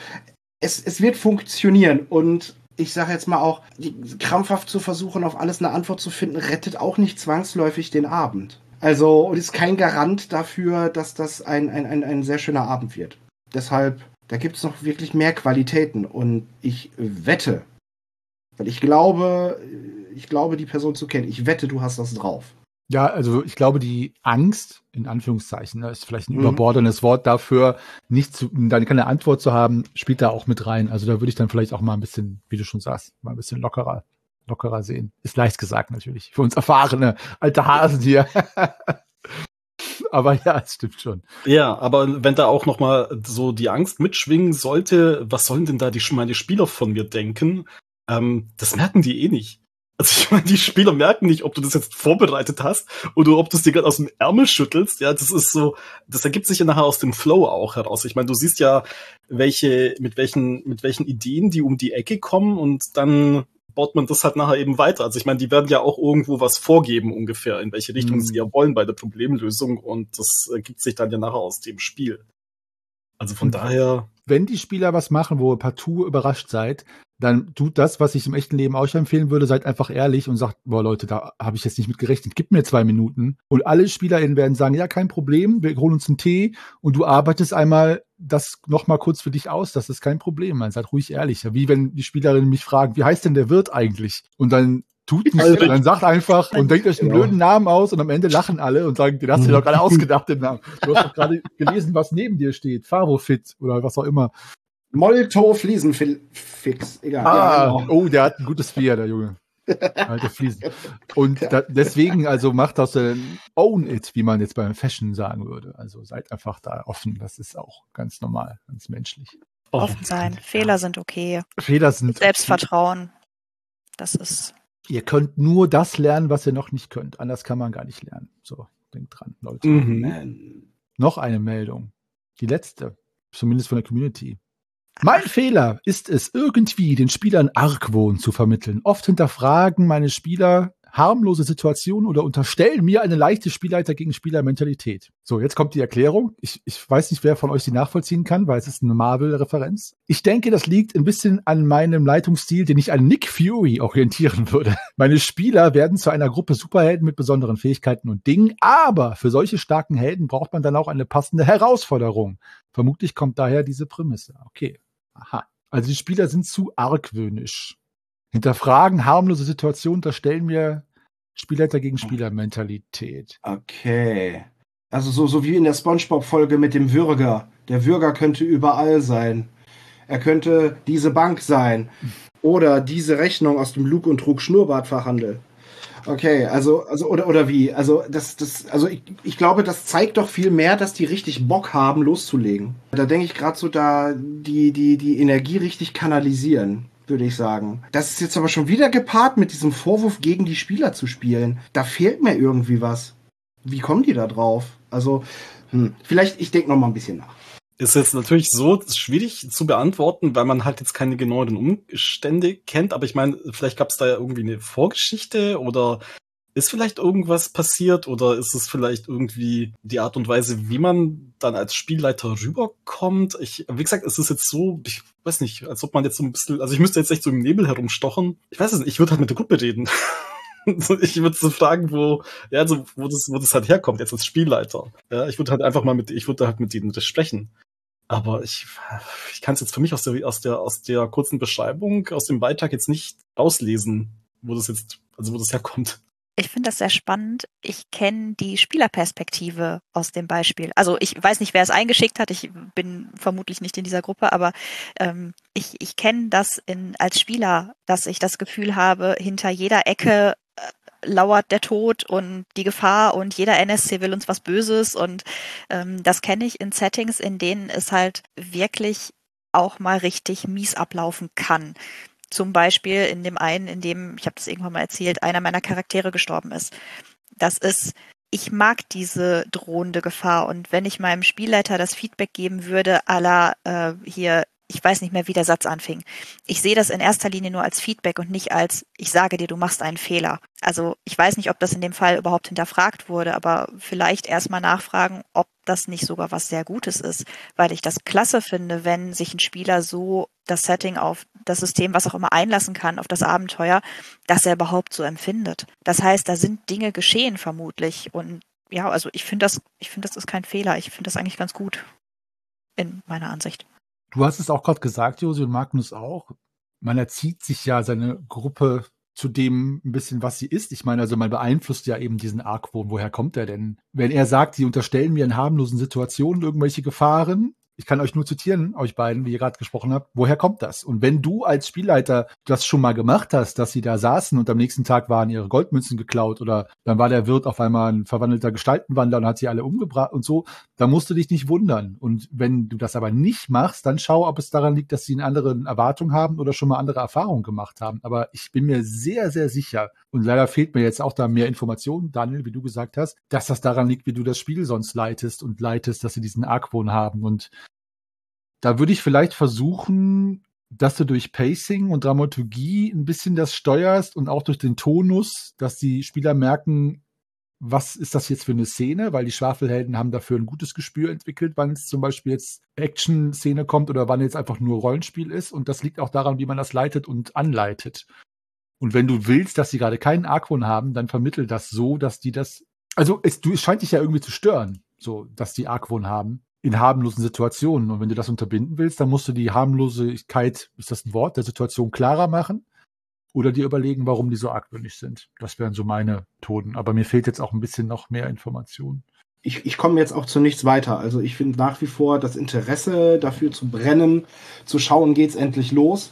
es wird funktionieren. Und ich sage jetzt mal auch, krampfhaft zu versuchen, auf alles eine Antwort zu finden, rettet auch nicht zwangsläufig den Abend. Also, und ist kein Garant dafür, dass das ein sehr schöner Abend wird. Deshalb, da gibt es noch wirklich mehr Qualitäten. Und ich wette, weil ich glaube, die Person zu kennen, ich wette, du hast das drauf. Ja, also ich glaube, die Angst, in Anführungszeichen, ist vielleicht ein überbordendes Wort dafür, dann keine Antwort zu haben, spielt da auch mit rein. Also da würde ich dann vielleicht auch mal ein bisschen, wie du schon sagst, mal ein bisschen lockerer sehen. Ist leicht gesagt natürlich, für uns erfahrene alte Hasen hier. Aber ja, es stimmt schon. Ja, aber wenn da auch noch mal so die Angst mitschwingen sollte, was sollen denn da meine Spieler von mir denken? Das merken die eh nicht. Also ich meine, die Spieler merken nicht, ob du das jetzt vorbereitet hast oder ob du es dir gerade aus dem Ärmel schüttelst. Ja, das ist so, das ergibt sich ja nachher aus dem Flow auch heraus. Ich meine, du siehst ja, mit welchen Ideen die um die Ecke kommen und dann baut man das halt nachher eben weiter. Also ich meine, die werden ja auch irgendwo was vorgeben ungefähr, in welche Richtung sie ja wollen bei der Problemlösung und das ergibt sich dann ja nachher aus dem Spiel. Also von daher... Wenn die Spieler was machen, wo ihr partout überrascht seid, dann tut das, was ich im echten Leben euch empfehlen würde, seid einfach ehrlich und sagt, boah Leute, da habe ich jetzt nicht mit gerechnet, gib mir 2 Minuten. Und alle SpielerInnen werden sagen, ja, kein Problem, wir holen uns einen Tee und du arbeitest einmal das nochmal kurz für dich aus, das ist kein Problem, man seid ruhig ehrlich. Wie wenn die Spielerinnen mich fragen, wie heißt denn der Wirt eigentlich? Und dann tut nichts, dann sagt einfach und denkt euch einen blöden Namen aus und am Ende lachen alle und sagen, den hast du dir doch gerade ausgedacht, den Namen. Du hast doch gerade gelesen, was neben dir steht. Favofit oder was auch immer. Molto Fliesenfix, egal. Oh, der hat ein gutes Bier, der Junge. Alte Fliesen. Und deswegen, also macht das own it, wie man jetzt beim Fashion sagen würde. Also seid einfach da offen, das ist auch ganz normal, ganz menschlich. Offen sein, Fehler sind okay. Fehler sind Selbstvertrauen, das ist... Ihr könnt nur das lernen, was ihr noch nicht könnt. Anders kann man gar nicht lernen. So, denkt dran, Leute. Noch eine Meldung. Die letzte. Zumindest von der Community. Mein Fehler ist es, irgendwie den Spielern Argwohn zu vermitteln. Oft hinterfragen meine Spieler harmlose Situationen oder unterstellen mir eine leichte Spielleiter gegen Spielermentalität. So, jetzt kommt die Erklärung. Ich weiß nicht, wer von euch die nachvollziehen kann, weil es ist eine Marvel-Referenz. Ich denke, das liegt ein bisschen an meinem Leitungsstil, den ich an Nick Fury orientieren würde. Meine Spieler werden zu einer Gruppe Superhelden mit besonderen Fähigkeiten und Dingen, aber für solche starken Helden braucht man dann auch eine passende Herausforderung. Vermutlich kommt daher diese Prämisse. Okay, aha. Also die Spieler sind zu argwöhnisch. Hinterfragen harmlose Situationen, da stellen wir Spielleiter gegen Spielermentalität. Okay. Also so wie in der SpongeBob-Folge mit dem Würger. Der Würger könnte überall sein. Er könnte diese Bank sein. Oder diese Rechnung aus dem Lug- und Trug-Schnurrbart-Fachhandel. Okay, oder wie? Also ich glaube, das zeigt doch viel mehr, dass die richtig Bock haben, loszulegen. Da denke ich gerade so, da die Energie richtig kanalisieren, würde ich sagen. Das ist jetzt aber schon wieder gepaart mit diesem Vorwurf, gegen die Spieler zu spielen. Da fehlt mir irgendwie was. Wie kommen die da drauf? Also, vielleicht, ich denke noch mal ein bisschen nach. Ist jetzt natürlich so schwierig zu beantworten, weil man halt jetzt keine genauen Umstände kennt. Aber ich meine, vielleicht gab es da ja irgendwie eine Vorgeschichte oder ist vielleicht irgendwas passiert oder ist es vielleicht irgendwie die Art und Weise, wie man dann als Spielleiter rüberkommt? Wie gesagt, es ist jetzt so, ich weiß nicht, als ob man jetzt so ein bisschen, also ich müsste jetzt echt so im Nebel herumstochern. Ich weiß es nicht, ich würde halt mit der Gruppe reden. Ich würde so fragen, wo das halt herkommt, jetzt als Spielleiter. Ja, ich würde halt mit denen sprechen. Aber ich kann es jetzt für mich aus der kurzen Beschreibung, aus dem Beitrag jetzt nicht auslesen, wo das herkommt. Ich finde das sehr spannend. Ich kenne die Spielerperspektive aus dem Beispiel. Also ich weiß nicht, wer es eingeschickt hat. Ich bin vermutlich nicht in dieser Gruppe, aber ich kenne das als Spieler, dass ich das Gefühl habe, hinter jeder Ecke lauert der Tod und die Gefahr und jeder NSC will uns was Böses und das kenne ich in Settings, in denen es halt wirklich auch mal richtig mies ablaufen kann. Zum Beispiel in dem einen, in dem, ich habe das irgendwann mal erzählt, einer meiner Charaktere gestorben ist. Ich mag diese drohende Gefahr und wenn ich meinem Spielleiter das Feedback geben würde, à la hier, ich weiß nicht mehr, wie der Satz anfing. Ich sehe das in erster Linie nur als Feedback und nicht als, ich sage dir, du machst einen Fehler. Also ich weiß nicht, ob das in dem Fall überhaupt hinterfragt wurde, aber vielleicht erstmal nachfragen, ob das nicht sogar was sehr Gutes ist, weil ich das klasse finde, wenn sich ein Spieler so das Setting auf das System, was auch immer, einlassen kann, auf das Abenteuer, dass er überhaupt so empfindet. Das heißt, da sind Dinge geschehen vermutlich und ja, also ich finde, das ist kein Fehler. Ich finde das eigentlich ganz gut in meiner Ansicht. Du hast es auch gerade gesagt, Josi, und Magnus auch. Man erzieht sich ja seine Gruppe zu dem ein bisschen, was sie ist. Ich meine, also man beeinflusst ja eben diesen Argwohn. Woher kommt er denn? Wenn er sagt, sie unterstellen mir in harmlosen Situationen irgendwelche Gefahren, ich kann euch nur zitieren, euch beiden, wie ihr gerade gesprochen habt, woher kommt das? Und wenn du als Spielleiter das schon mal gemacht hast, dass sie da saßen und am nächsten Tag waren ihre Goldmünzen geklaut oder dann war der Wirt auf einmal ein verwandelter Gestaltenwandler und hat sie alle umgebracht und so, dann musst du dich nicht wundern. Und wenn du das aber nicht machst, dann schau, ob es daran liegt, dass sie eine andere Erwartung haben oder schon mal andere Erfahrungen gemacht haben. Aber ich bin mir sehr, sehr sicher, und leider fehlt mir jetzt auch da mehr Informationen, Daniel, wie du gesagt hast, dass das daran liegt, wie du das Spiel sonst leitest, dass sie diesen Argwohn haben. Und da würde ich vielleicht versuchen, dass du durch Pacing und Dramaturgie ein bisschen das steuerst und auch durch den Tonus, dass die Spieler merken, was ist das jetzt für eine Szene, weil die Schwafelhelden haben dafür ein gutes Gespür entwickelt, wann es zum Beispiel jetzt Action-Szene kommt oder wann jetzt einfach nur Rollenspiel ist. Und das liegt auch daran, wie man das leitet und anleitet. Und wenn du willst, dass sie gerade keinen Argwohn haben, dann vermittel das so, dass die das, also es scheint dich ja irgendwie zu stören, so, dass die Argwohn haben in harmlosen Situationen. Und wenn du das unterbinden willst, dann musst du die Harmlosigkeit, ist das ein Wort, der Situation klarer machen oder dir überlegen, warum die so argwöhnisch sind. Das wären so meine Methoden. Aber mir fehlt jetzt auch ein bisschen noch mehr Information. Ich komme jetzt auch zu nichts weiter. Also ich finde nach wie vor das Interesse dafür zu brennen, zu schauen, geht's endlich los,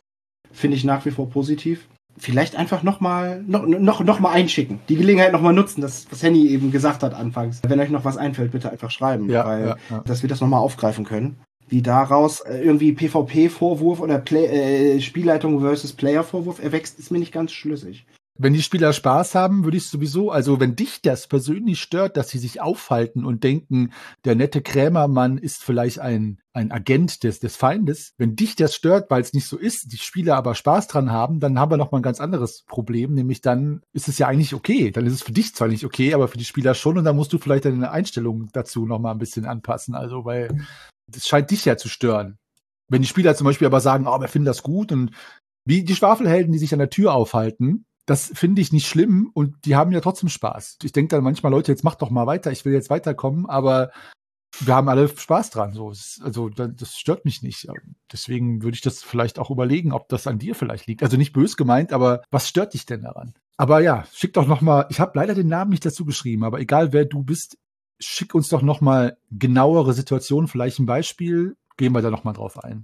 finde ich nach wie vor positiv. Vielleicht einfach noch mal einschicken. Die Gelegenheit noch mal nutzen, das, was Henny eben gesagt hat anfangs. Wenn euch noch was einfällt, bitte einfach schreiben, dass wir das noch mal aufgreifen können. Wie daraus irgendwie PvP-Vorwurf oder Spielleitung versus Player-Vorwurf erwächst, ist mir nicht ganz schlüssig. Wenn die Spieler Spaß haben, würde ich sowieso, also wenn dich das persönlich stört, dass sie sich aufhalten und denken, der nette Krämermann ist vielleicht ein Agent des Feindes, wenn dich das stört, weil es nicht so ist, die Spieler aber Spaß dran haben, dann haben wir noch mal ein ganz anderes Problem, nämlich dann ist es ja eigentlich okay. Dann ist es für dich zwar nicht okay, aber für die Spieler schon und dann musst du vielleicht deine Einstellung dazu noch mal ein bisschen anpassen, also weil das scheint dich ja zu stören. Wenn die Spieler zum Beispiel aber sagen, wir finden das gut und wie die Schwafelhelden, die sich an der Tür aufhalten, das finde ich nicht schlimm und die haben ja trotzdem Spaß. Ich denke dann manchmal, Leute, jetzt macht doch mal weiter, ich will jetzt weiterkommen, aber wir haben alle Spaß dran. So. Also das stört mich nicht. Deswegen würde ich das vielleicht auch überlegen, ob das an dir vielleicht liegt. Also nicht bös gemeint, aber was stört dich denn daran? Aber ja, schick doch noch mal, ich habe leider den Namen nicht dazu geschrieben, aber egal wer du bist, schick uns doch noch mal genauere Situationen, vielleicht ein Beispiel, gehen wir da noch mal drauf ein.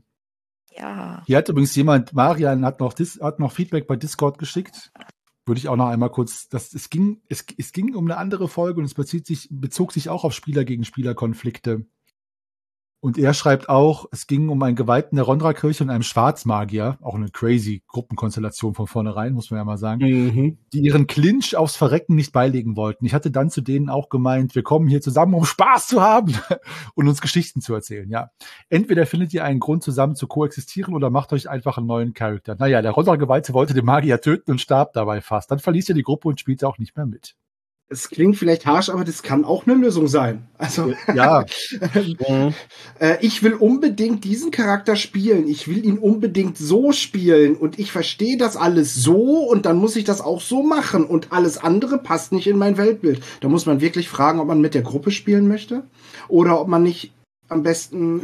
Ja. Hier hat übrigens jemand, Marian hat noch Feedback bei Discord geschickt. Würde ich auch noch einmal kurz, es ging um eine andere Folge und es bezog sich auch auf Spieler gegen Spieler-Konflikte. Und er schreibt auch, es ging um einen Geweihten der Rondra-Kirche und einem Schwarzmagier, auch eine crazy Gruppenkonstellation von vornherein, muss man ja mal sagen, die ihren Clinch aufs Verrecken nicht beilegen wollten. Ich hatte dann zu denen auch gemeint, wir kommen hier zusammen, um Spaß zu haben und uns Geschichten zu erzählen, ja. Entweder findet ihr einen Grund, zusammen zu koexistieren oder macht euch einfach einen neuen Charakter. Naja, der Rondra-Geweihte wollte den Magier töten und starb dabei fast. Dann verließ er die Gruppe und spielte auch nicht mehr mit. Es klingt vielleicht harsch, aber das kann auch eine Lösung sein. Also ja. Ich will unbedingt diesen Charakter spielen. Ich will ihn unbedingt so spielen und ich verstehe das alles so und dann muss ich das auch so machen und alles andere passt nicht in mein Weltbild. Da muss man wirklich fragen, ob man mit der Gruppe spielen möchte oder ob man nicht am besten...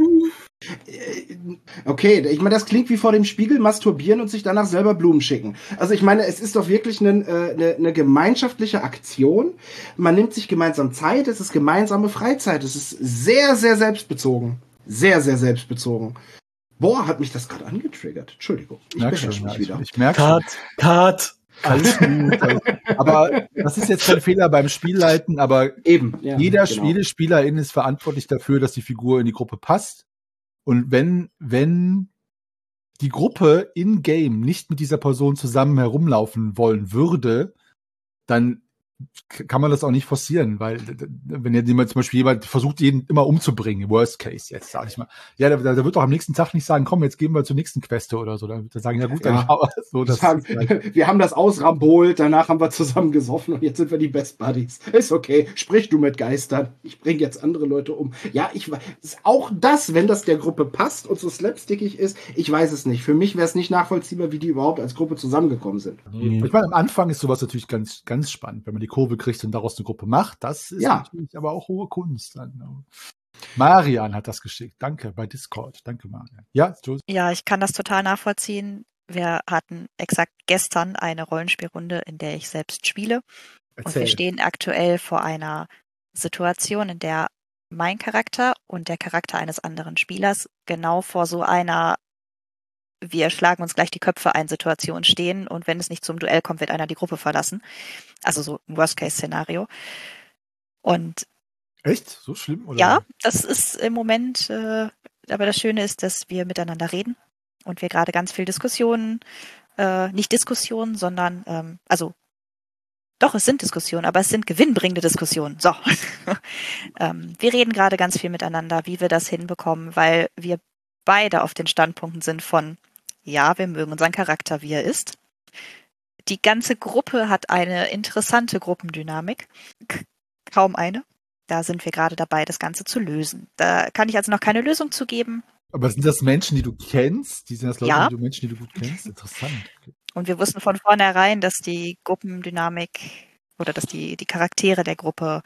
Okay, ich meine, das klingt wie vor dem Spiegel masturbieren und sich danach selber Blumen schicken. Also ich meine, es ist doch wirklich eine gemeinschaftliche Aktion. Man nimmt sich gemeinsam Zeit, es ist gemeinsame Freizeit. Es ist sehr, sehr selbstbezogen. Sehr, sehr selbstbezogen. Boah, hat mich das gerade angetriggert. Entschuldigung, ich beherrsche mich wieder. Ich merke Cut! Alles gut. Aber das ist jetzt kein Fehler beim Spielleiten, aber eben, ja, jede Spielerin ist verantwortlich dafür, dass die Figur in die Gruppe passt. Und wenn die Gruppe in-game nicht mit dieser Person zusammen herumlaufen wollen würde, dann kann man das auch nicht forcieren, weil wenn jemand zum Beispiel versucht, jeden immer umzubringen, Worst Case jetzt, sag ich mal, ja, da wird doch am nächsten Tag nicht sagen, komm, jetzt gehen wir zur nächsten Queste oder so, dann sagen, ja gut, dann so, das wir haben das ausrambolt, danach haben wir zusammen gesoffen und jetzt sind wir die Best Buddies. Ist okay, sprich du mit Geistern, ich bringe jetzt andere Leute um. Ja, auch das, wenn das der Gruppe passt und so slapstickig ist, ich weiß es nicht. Für mich wäre es nicht nachvollziehbar, wie die überhaupt als Gruppe zusammengekommen sind. Ich meine, am Anfang ist sowas natürlich ganz, ganz spannend, wenn man die Kurve kriegt und daraus eine Gruppe macht. Das ist Ja. natürlich aber auch hohe Kunst. Marian hat das geschickt. Danke, bei Discord. Danke, Marian. Ja, Jules? Ja, ich kann das total nachvollziehen. Wir hatten exakt gestern eine Rollenspielrunde, in der ich selbst spiele. Und wir Erzähl. stehen aktuell vor einer Situation, in der mein Charakter und der Charakter eines anderen Spielers genau vor so einer wir schlagen uns gleich die Köpfe ein Situation stehen und wenn es nicht zum Duell kommt, wird einer die Gruppe verlassen. Also so ein Worst-Case-Szenario. Und Echt? So schlimm? Oder? ja, das ist im Moment, aber das Schöne ist, dass wir miteinander reden und wir gerade ganz viel Diskussionen, nicht Diskussionen, sondern, also doch, es sind Diskussionen, aber es sind gewinnbringende Diskussionen. So. Wir reden gerade ganz viel miteinander, wie wir das hinbekommen, weil wir beide auf den Standpunkten sind von, ja, wir mögen unseren Charakter, wie er ist. Die ganze Gruppe hat eine interessante Gruppendynamik. Kaum eine. Da sind wir gerade dabei, das Ganze zu lösen. Da kann ich also noch keine Lösung zu geben. Aber sind das Menschen, die du kennst? Sind das Leute, Ja. Menschen, die du gut kennst? Interessant. Okay. Und wir wussten von vornherein, dass die Gruppendynamik oder dass die Charaktere der Gruppe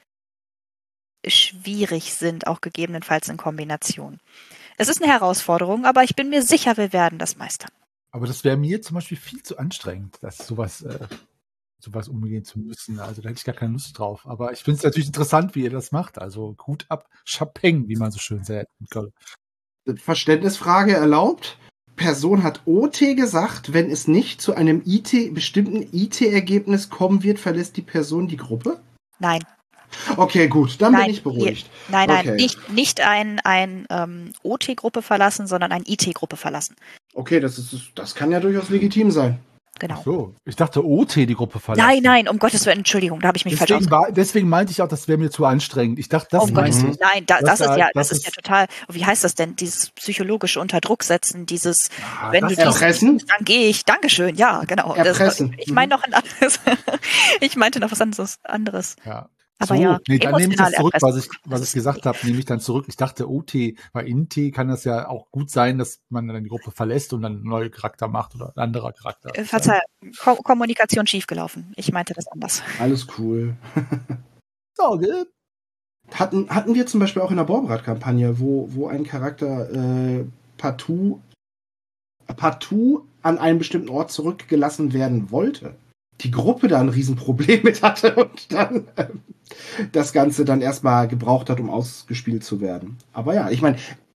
schwierig sind, auch gegebenenfalls in Kombination. Es ist eine Herausforderung, aber ich bin mir sicher, wir werden das meistern. Aber das wäre mir zum Beispiel viel zu anstrengend, sowas umgehen zu müssen. Also da hätte ich gar keine Lust drauf. Aber ich finde es natürlich interessant, wie ihr das macht. Also Hut ab, Chapeng, wie man so schön sagt. Verständnisfrage erlaubt. Person hat OT gesagt, wenn es nicht zu einem bestimmten IT-Ergebnis kommen wird, verlässt die Person die Gruppe? Nein. Okay, gut, dann bin ich beruhigt. Nein, Okay. nicht ein OT-Gruppe verlassen, sondern ein IT-Gruppe verlassen. Okay, das kann ja durchaus legitim sein. Genau. Ach so, ich dachte OT die Gruppe verlassen. Nein, um Gottes Willen, Entschuldigung, da habe ich mich falsch ausgedrückt. Deswegen meinte ich auch, das wäre mir zu anstrengend. Ich dachte, das Um Gottes meinst Willen, nein, das ist ist ja total, wie heißt das denn, dieses psychologische Unterdrucksetzen, dieses, Ah, wenn das du Erpressen? dies, dann gehe ich, Dankeschön, ja, genau. Erpressen. Ich meine noch ein anderes, ich meinte noch was anderes. Ja. Aber so, ja, nee, dann nehme ich das emotional zurück, erpressen. was ich gesagt habe, nehme ich dann zurück. Ich dachte OT, bei INT kann das ja auch gut sein, dass man dann die Gruppe verlässt und dann einen neuen Charakter macht oder ein anderer Charakter. Verzeih, Kommunikation schiefgelaufen. Ich meinte das anders. Alles cool. Sorge. Hatten wir zum Beispiel auch in der Borbrat-Kampagne, wo ein Charakter partout an einen bestimmten Ort zurückgelassen werden wollte. Die Gruppe da ein Riesenproblem mit hatte und dann das Ganze dann erstmal gebraucht hat, um ausgespielt zu werden. Aber ja, ich meine,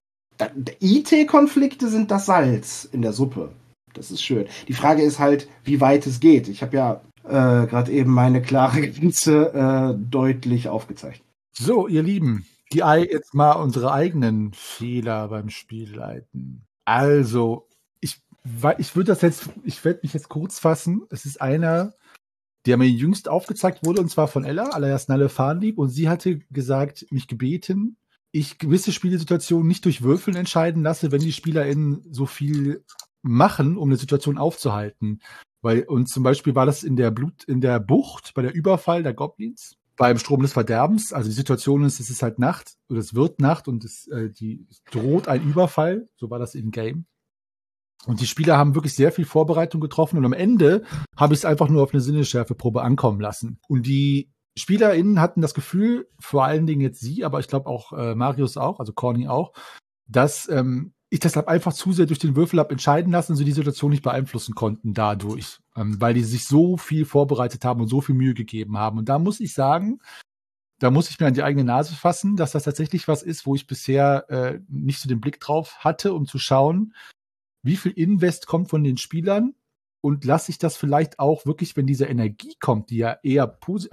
IT-Konflikte sind das Salz in der Suppe. Das ist schön. Die Frage ist halt, wie weit es geht. Ich habe ja gerade eben meine klare Grenze deutlich aufgezeichnet. So, ihr Lieben, jetzt mal unsere eigenen Fehler beim Spielleiten. Also, ich werde mich jetzt kurz fassen. Es ist einer, der mir jüngst aufgezeigt wurde, und zwar von Ella, alias Nalle Fahnlieb, und sie hatte mich gebeten, ich gewisse Spielsituationen nicht durch Würfeln entscheiden lasse, wenn die SpielerInnen so viel machen, um eine Situation aufzuhalten. Und zum Beispiel war das in der Bucht, bei der Überfall der Goblins, beim Strom des Verderbens. Also die Situation ist, es ist halt Nacht, oder es wird Nacht und es droht ein Überfall. So war das in Game. Und die Spieler haben wirklich sehr viel Vorbereitung getroffen und am Ende habe ich es einfach nur auf eine Sinnesschärfeprobe ankommen lassen. Und die SpielerInnen hatten das Gefühl, vor allen Dingen jetzt sie, aber ich glaube auch Marius auch, also Corny auch, dass ich deshalb einfach zu sehr durch den Würfel habe entscheiden lassen und sie die Situation nicht beeinflussen konnten dadurch, weil die sich so viel vorbereitet haben und so viel Mühe gegeben haben. Und da muss ich sagen, da muss ich mir an die eigene Nase fassen, dass das tatsächlich was ist, wo ich bisher nicht so den Blick drauf hatte, um zu schauen, wie viel Invest kommt von den Spielern und lasse ich das vielleicht auch wirklich, wenn diese Energie kommt, die ja eher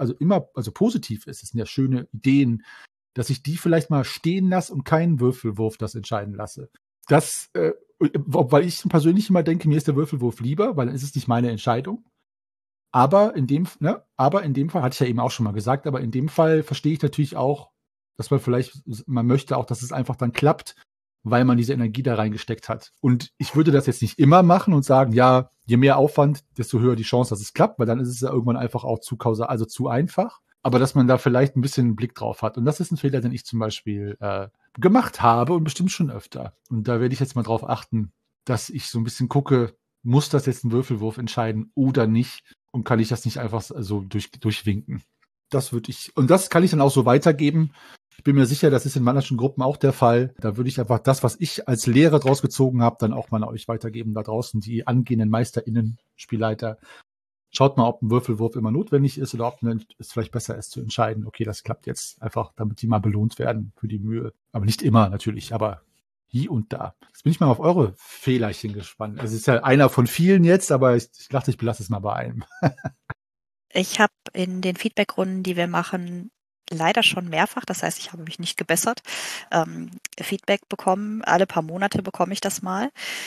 positiv ist, das sind ja schöne Ideen, dass ich die vielleicht mal stehen lasse und keinen Würfelwurf das entscheiden lasse. Das, weil ich persönlich immer denke, mir ist der Würfelwurf lieber, weil dann ist es nicht meine Entscheidung. Aber in dem Fall, hatte ich ja eben auch schon mal gesagt, aber in dem Fall verstehe ich natürlich auch, dass man möchte auch, dass es einfach dann klappt, weil man diese Energie da reingesteckt hat. Und ich würde das jetzt nicht immer machen und sagen, ja, je mehr Aufwand, desto höher die Chance, dass es klappt, weil dann ist es ja irgendwann einfach auch zu einfach. Aber dass man da vielleicht ein bisschen einen Blick drauf hat. Und das ist ein Fehler, den ich zum Beispiel gemacht habe und bestimmt schon öfter. Und da werde ich jetzt mal drauf achten, dass ich so ein bisschen gucke, muss das jetzt ein Würfelwurf entscheiden oder nicht? und kann ich das nicht einfach so durchwinken. Und das kann ich dann auch so weitergeben. Ich bin mir sicher, das ist in manchen Gruppen auch der Fall. Da würde ich einfach das, was ich als Lehre draus gezogen habe, dann auch mal an euch weitergeben da draußen, die angehenden MeisterInnen, Spielleiter. Schaut mal, ob ein Würfelwurf immer notwendig ist oder ob es vielleicht besser ist zu entscheiden, okay, das klappt jetzt einfach, damit die mal belohnt werden für die Mühe. Aber nicht immer natürlich, aber hier und da. Jetzt bin ich mal auf eure Fehlerchen gespannt. Also es ist ja einer von vielen jetzt, aber ich dachte, ich belasse es mal bei einem. Ich habe in den Feedbackrunden, die wir machen, leider schon mehrfach, das heißt, ich habe mich nicht gebessert, Feedback bekommen. Alle paar Monate bekomme ich das mal,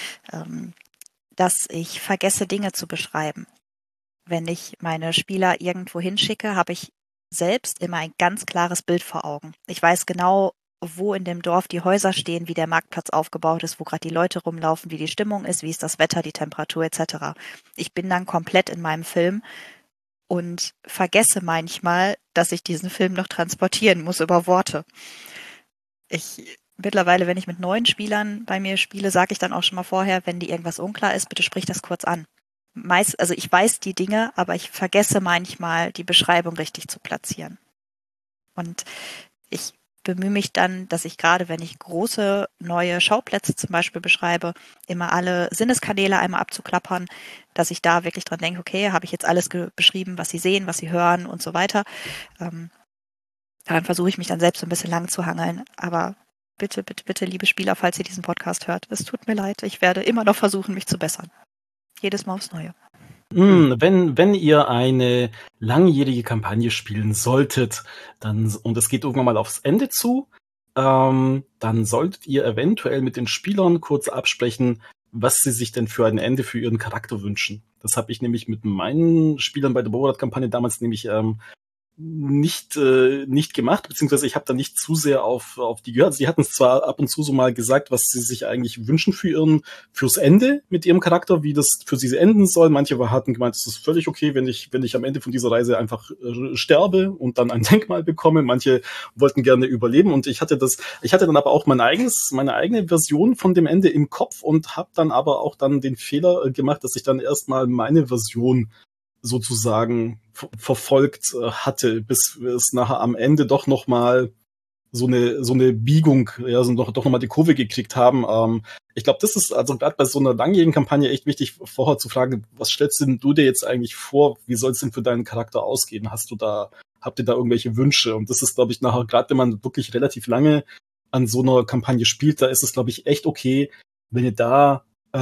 dass ich vergesse, Dinge zu beschreiben. Wenn ich meine Spieler irgendwo hinschicke, habe ich selbst immer ein ganz klares Bild vor Augen. Ich weiß genau, wo in dem Dorf die Häuser stehen, wie der Marktplatz aufgebaut ist, wo gerade die Leute rumlaufen, wie die Stimmung ist, wie ist das Wetter, die Temperatur etc. Ich bin dann komplett in meinem Film und vergesse manchmal, dass ich diesen Film noch transportieren muss über Worte. Mittlerweile, wenn ich mit neuen Spielern bei mir spiele, sage ich dann auch schon mal vorher, wenn dir irgendwas unklar ist, bitte sprich das kurz an. Also ich weiß die Dinge, aber ich vergesse manchmal, die Beschreibung richtig zu platzieren. Und ich bemühe mich dann, dass ich gerade, wenn ich große neue Schauplätze zum Beispiel beschreibe, immer alle Sinneskanäle einmal abzuklappern, dass ich da wirklich dran denke, okay, habe ich jetzt alles beschrieben, was sie sehen, was sie hören und so weiter. Daran versuche ich mich dann selbst so ein bisschen lang zu hangeln. Aber bitte, bitte, bitte, liebe Spieler, falls ihr diesen Podcast hört, es tut mir leid, ich werde immer noch versuchen, mich zu bessern. Jedes Mal aufs Neue. Wenn ihr eine langjährige Kampagne spielen solltet, und es geht irgendwann mal aufs Ende zu, dann solltet ihr eventuell mit den Spielern kurz absprechen, was sie sich denn für ein Ende für ihren Charakter wünschen. Das habe ich nämlich mit meinen Spielern bei der Borat-Kampagne damals nämlich nicht gemacht, beziehungsweise ich habe da nicht zu sehr auf die gehört. Sie hatten es zwar ab und zu so mal gesagt, was sie sich eigentlich wünschen fürs Ende mit ihrem Charakter, wie das für sie enden soll. Manche hatten gemeint, es ist völlig okay, wenn ich am Ende von dieser Reise einfach sterbe und dann ein Denkmal bekomme. Manche wollten gerne überleben und ich hatte dann aber auch meine eigene Version von dem Ende im Kopf und habe dann aber auch dann den Fehler gemacht, dass ich dann erstmal meine Version sozusagen verfolgt hatte, bis wir es nachher am Ende doch noch mal so eine Biegung, ja, doch noch mal die Kurve gekriegt haben. Ich glaube, das ist also gerade bei so einer langjährigen Kampagne echt wichtig, vorher zu fragen, was stellst denn du dir jetzt eigentlich vor? Wie soll es denn für deinen Charakter ausgehen? Habt ihr da irgendwelche Wünsche? Und das ist, glaube ich, nachher, gerade wenn man wirklich relativ lange an so einer Kampagne spielt, da ist es, glaube ich, echt okay, wenn ihr da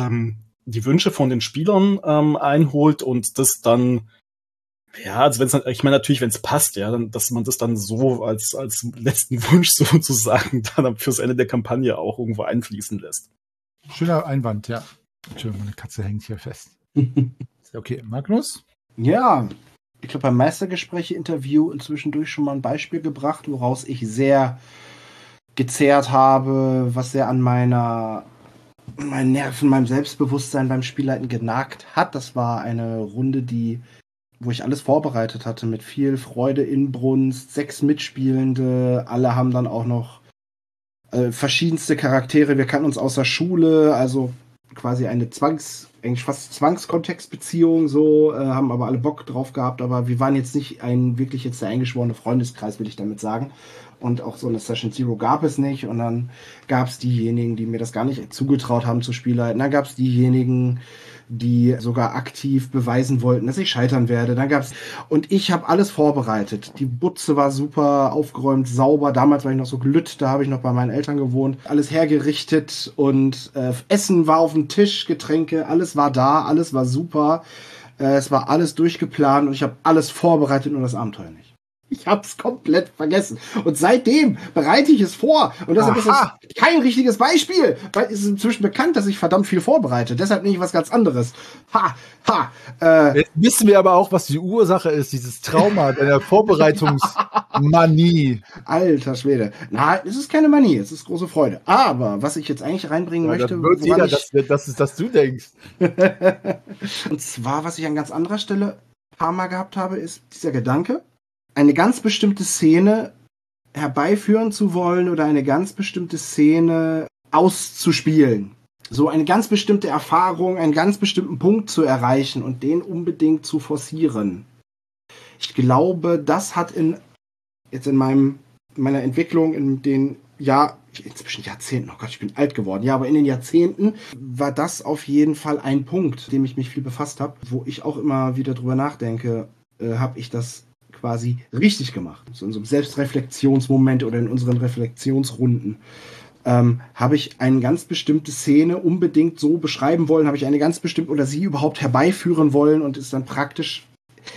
die Wünsche von den Spielern einholt und das dann, ja, also ich meine natürlich, wenn es passt, ja, dann, dass man das dann so als letzten Wunsch sozusagen dann fürs Ende der Kampagne auch irgendwo einfließen lässt. Schöner Einwand, ja. Entschuldigung, meine Katze hängt hier fest. Ist okay, Magnus? Ja, ich glaube, beim Meistergespräche-Interview zwischendurch schon mal ein Beispiel gebracht, woraus ich sehr gezehrt habe, was sehr an meinen Nerven, meinem Selbstbewusstsein beim Spielleiten genagt hat. Das war eine Runde, wo ich alles vorbereitet hatte, mit viel Freude, Inbrunst, 6 Mitspielende, alle haben dann auch noch verschiedenste Charaktere, wir kannten uns aus der Schule, also quasi eine eigentlich fast Zwangskontextbeziehung, so, haben aber alle Bock drauf gehabt, aber wir waren jetzt nicht wirklich jetzt der eingeschworene Freundeskreis, will ich damit sagen. Und auch so eine Session Zero gab es nicht. Und dann gab es diejenigen, die mir das gar nicht zugetraut haben zu Spielleiten. Dann gab es diejenigen, die sogar aktiv beweisen wollten, dass ich scheitern werde. Und ich habe alles vorbereitet. Die Butze war super aufgeräumt, sauber. Damals war ich noch so glütt, da habe ich noch bei meinen Eltern gewohnt. Alles hergerichtet und Essen war auf dem Tisch, Getränke, alles war da, alles war super. Es war alles durchgeplant und ich habe alles vorbereitet, nur das Abenteuer nicht. Ich hab's komplett vergessen. Und seitdem bereite ich es vor. Und deshalb ist das kein richtiges Beispiel. Weil es ist inzwischen bekannt, dass ich verdammt viel vorbereite. Deshalb nehme ich was ganz anderes. Jetzt wissen wir aber auch, was die Ursache ist. Dieses Trauma deiner Vorbereitungsmanie. Alter Schwede. Na, es ist keine Manie. Es ist große Freude. Aber was ich jetzt eigentlich reinbringen möchte... Wird jeder, dass du denkst. Und zwar, was ich an ganz anderer Stelle ein paar Mal gehabt habe, ist dieser Gedanke, eine ganz bestimmte Szene herbeiführen zu wollen oder eine ganz bestimmte Szene auszuspielen. so eine ganz bestimmte Erfahrung, einen ganz bestimmten Punkt zu erreichen und den unbedingt zu forcieren. Ich glaube, das hat in meiner Entwicklung in den inzwischen Jahrzehnten, oh Gott, ich bin alt geworden, ja, aber in den Jahrzehnten war das auf jeden Fall ein Punkt, dem ich mich viel befasst habe, wo ich auch immer wieder drüber nachdenke, habe ich das quasi richtig gemacht. So in so einem Selbstreflexionsmoment oder in unseren Reflexionsrunden habe ich eine ganz bestimmte Szene unbedingt so beschreiben wollen, habe ich eine ganz bestimmte oder sie überhaupt herbeiführen wollen und ist praktisch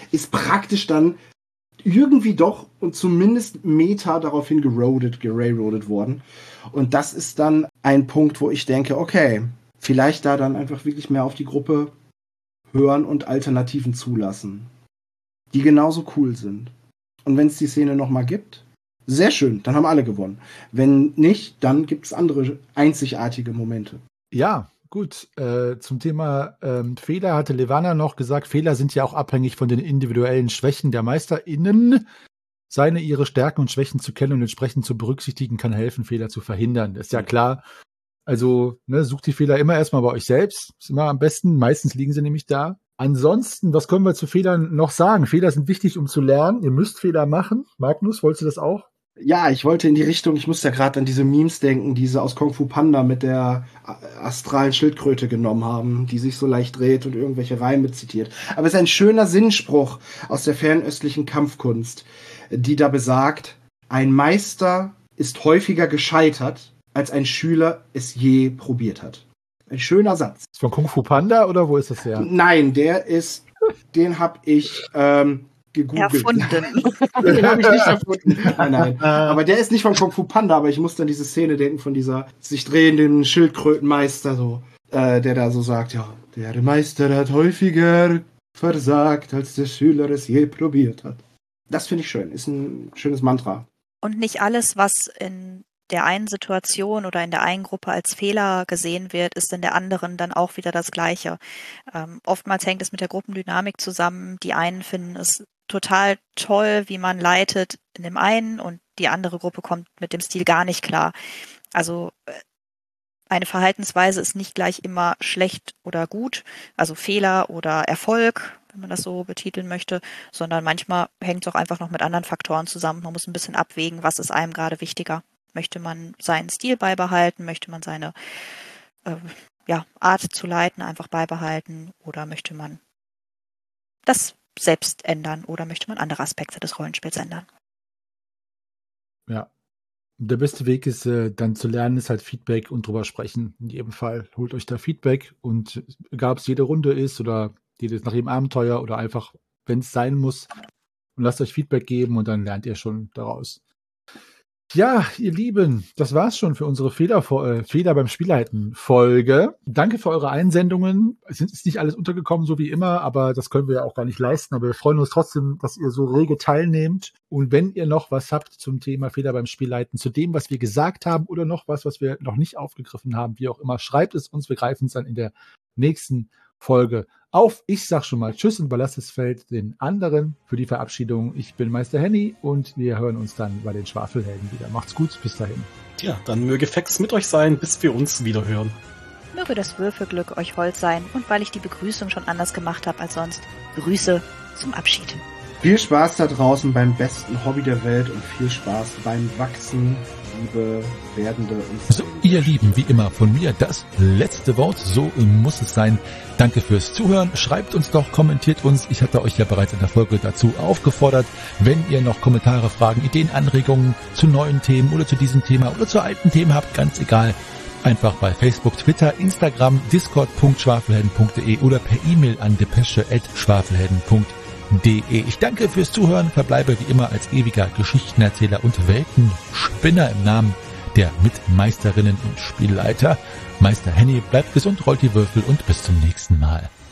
dann irgendwie doch und zumindest meta daraufhin gerailroadet worden. Und das ist dann ein Punkt, wo ich denke, okay, vielleicht da dann einfach wirklich mehr auf die Gruppe hören und Alternativen zulassen, die genauso cool sind. Und wenn es die Szene nochmal gibt, sehr schön, dann haben alle gewonnen. Wenn nicht, dann gibt es andere einzigartige Momente. Ja, gut. Zum Thema Fehler hatte Levana noch gesagt, Fehler sind ja auch abhängig von den individuellen Schwächen der MeisterInnen. Ihre Stärken und Schwächen zu kennen und entsprechend zu berücksichtigen, kann helfen, Fehler zu verhindern. Das ist ja klar. Also, sucht die Fehler immer erstmal bei euch selbst. Ist immer am besten. Meistens liegen sie nämlich da. Ansonsten, was können wir zu Fehlern noch sagen? Fehler sind wichtig, um zu lernen. Ihr müsst Fehler machen. Magnus, wolltest du das auch? Ja, ich wollte in die Richtung, ich muss ja gerade an diese Memes denken, die sie aus Kung Fu Panda mit der astralen Schildkröte genommen haben, die sich so leicht dreht und irgendwelche Reime zitiert. Aber es ist ein schöner Sinnspruch aus der fernöstlichen Kampfkunst, die da besagt, ein Meister ist häufiger gescheitert, als ein Schüler es je probiert hat. Ein schöner Satz. Ist von Kung Fu Panda oder wo ist das her? Nein, den habe ich gegoogelt. Erfunden. Den habe ich nicht erfunden. Nein. Aber der ist nicht von Kung Fu Panda, aber ich muss an diese Szene denken von dieser sich drehenden Schildkrötenmeister, der da so sagt, ja, der Meister hat häufiger versagt, als der Schüler es je probiert hat. Das finde ich schön, ist ein schönes Mantra. Und nicht alles, was in der einen Situation oder in der einen Gruppe als Fehler gesehen wird, ist in der anderen dann auch wieder das Gleiche. Oftmals hängt es mit der Gruppendynamik zusammen. Die einen finden es total toll, wie man leitet in dem einen und die andere Gruppe kommt mit dem Stil gar nicht klar. Also eine Verhaltensweise ist nicht gleich immer schlecht oder gut, also Fehler oder Erfolg, wenn man das so betiteln möchte, sondern manchmal hängt es auch einfach noch mit anderen Faktoren zusammen. Man muss ein bisschen abwägen, was ist einem gerade wichtiger. Möchte man seinen Stil beibehalten? Möchte man seine Art zu leiten einfach beibehalten? Oder möchte man das selbst ändern? Oder möchte man andere Aspekte des Rollenspiels ändern? Ja. Der beste Weg ist, dann zu lernen, ist halt Feedback und drüber sprechen. In jedem Fall holt euch da Feedback und egal, ob es jede Runde ist oder nach jedem Abenteuer oder einfach, wenn es sein muss, und lasst euch Feedback geben und dann lernt ihr schon daraus. Ja, ihr Lieben, das war's schon für unsere Fehler beim Spielleiten-Folge. Danke für eure Einsendungen. Es ist nicht alles untergekommen, so wie immer, aber das können wir ja auch gar nicht leisten. Aber wir freuen uns trotzdem, dass ihr so rege teilnehmt. Und wenn ihr noch was habt zum Thema Fehler beim Spielleiten, zu dem, was wir gesagt haben oder noch was wir noch nicht aufgegriffen haben, wie auch immer, schreibt es uns. Wir greifen es dann in der nächsten Folge auf. Ich sag schon mal Tschüss und überlasse das Feld den anderen für die Verabschiedung. Ich bin Meister Henny und wir hören uns dann bei den Schwafelhelden wieder. Macht's gut, bis dahin. Ja, dann möge Fex mit euch sein, bis wir uns wieder hören. Möge das Würfelglück euch hold sein und weil ich die Begrüßung schon anders gemacht habe als sonst, Grüße zum Abschied. Viel Spaß da draußen beim besten Hobby der Welt und viel Spaß beim Wachsen, liebe Werdende und So, ihr Lieben, wie immer von mir das letzte Wort, so muss es sein. Danke fürs Zuhören, schreibt uns doch, kommentiert uns. Ich hatte euch ja bereits in der Folge dazu aufgefordert, wenn ihr noch Kommentare, Fragen, Ideen, Anregungen zu neuen Themen oder zu diesem Thema oder zu alten Themen habt, ganz egal, einfach bei Facebook, Twitter, Instagram, discord.schwafelhelden.de oder per E-Mail an depesche@schwafelhelden.de. Ich danke fürs Zuhören, verbleibe wie immer als ewiger Geschichtenerzähler und Weltenspinner im Namen der Mitmeisterinnen und Spielleiter. Meister Henny, bleibt gesund, rollt die Würfel und bis zum nächsten Mal.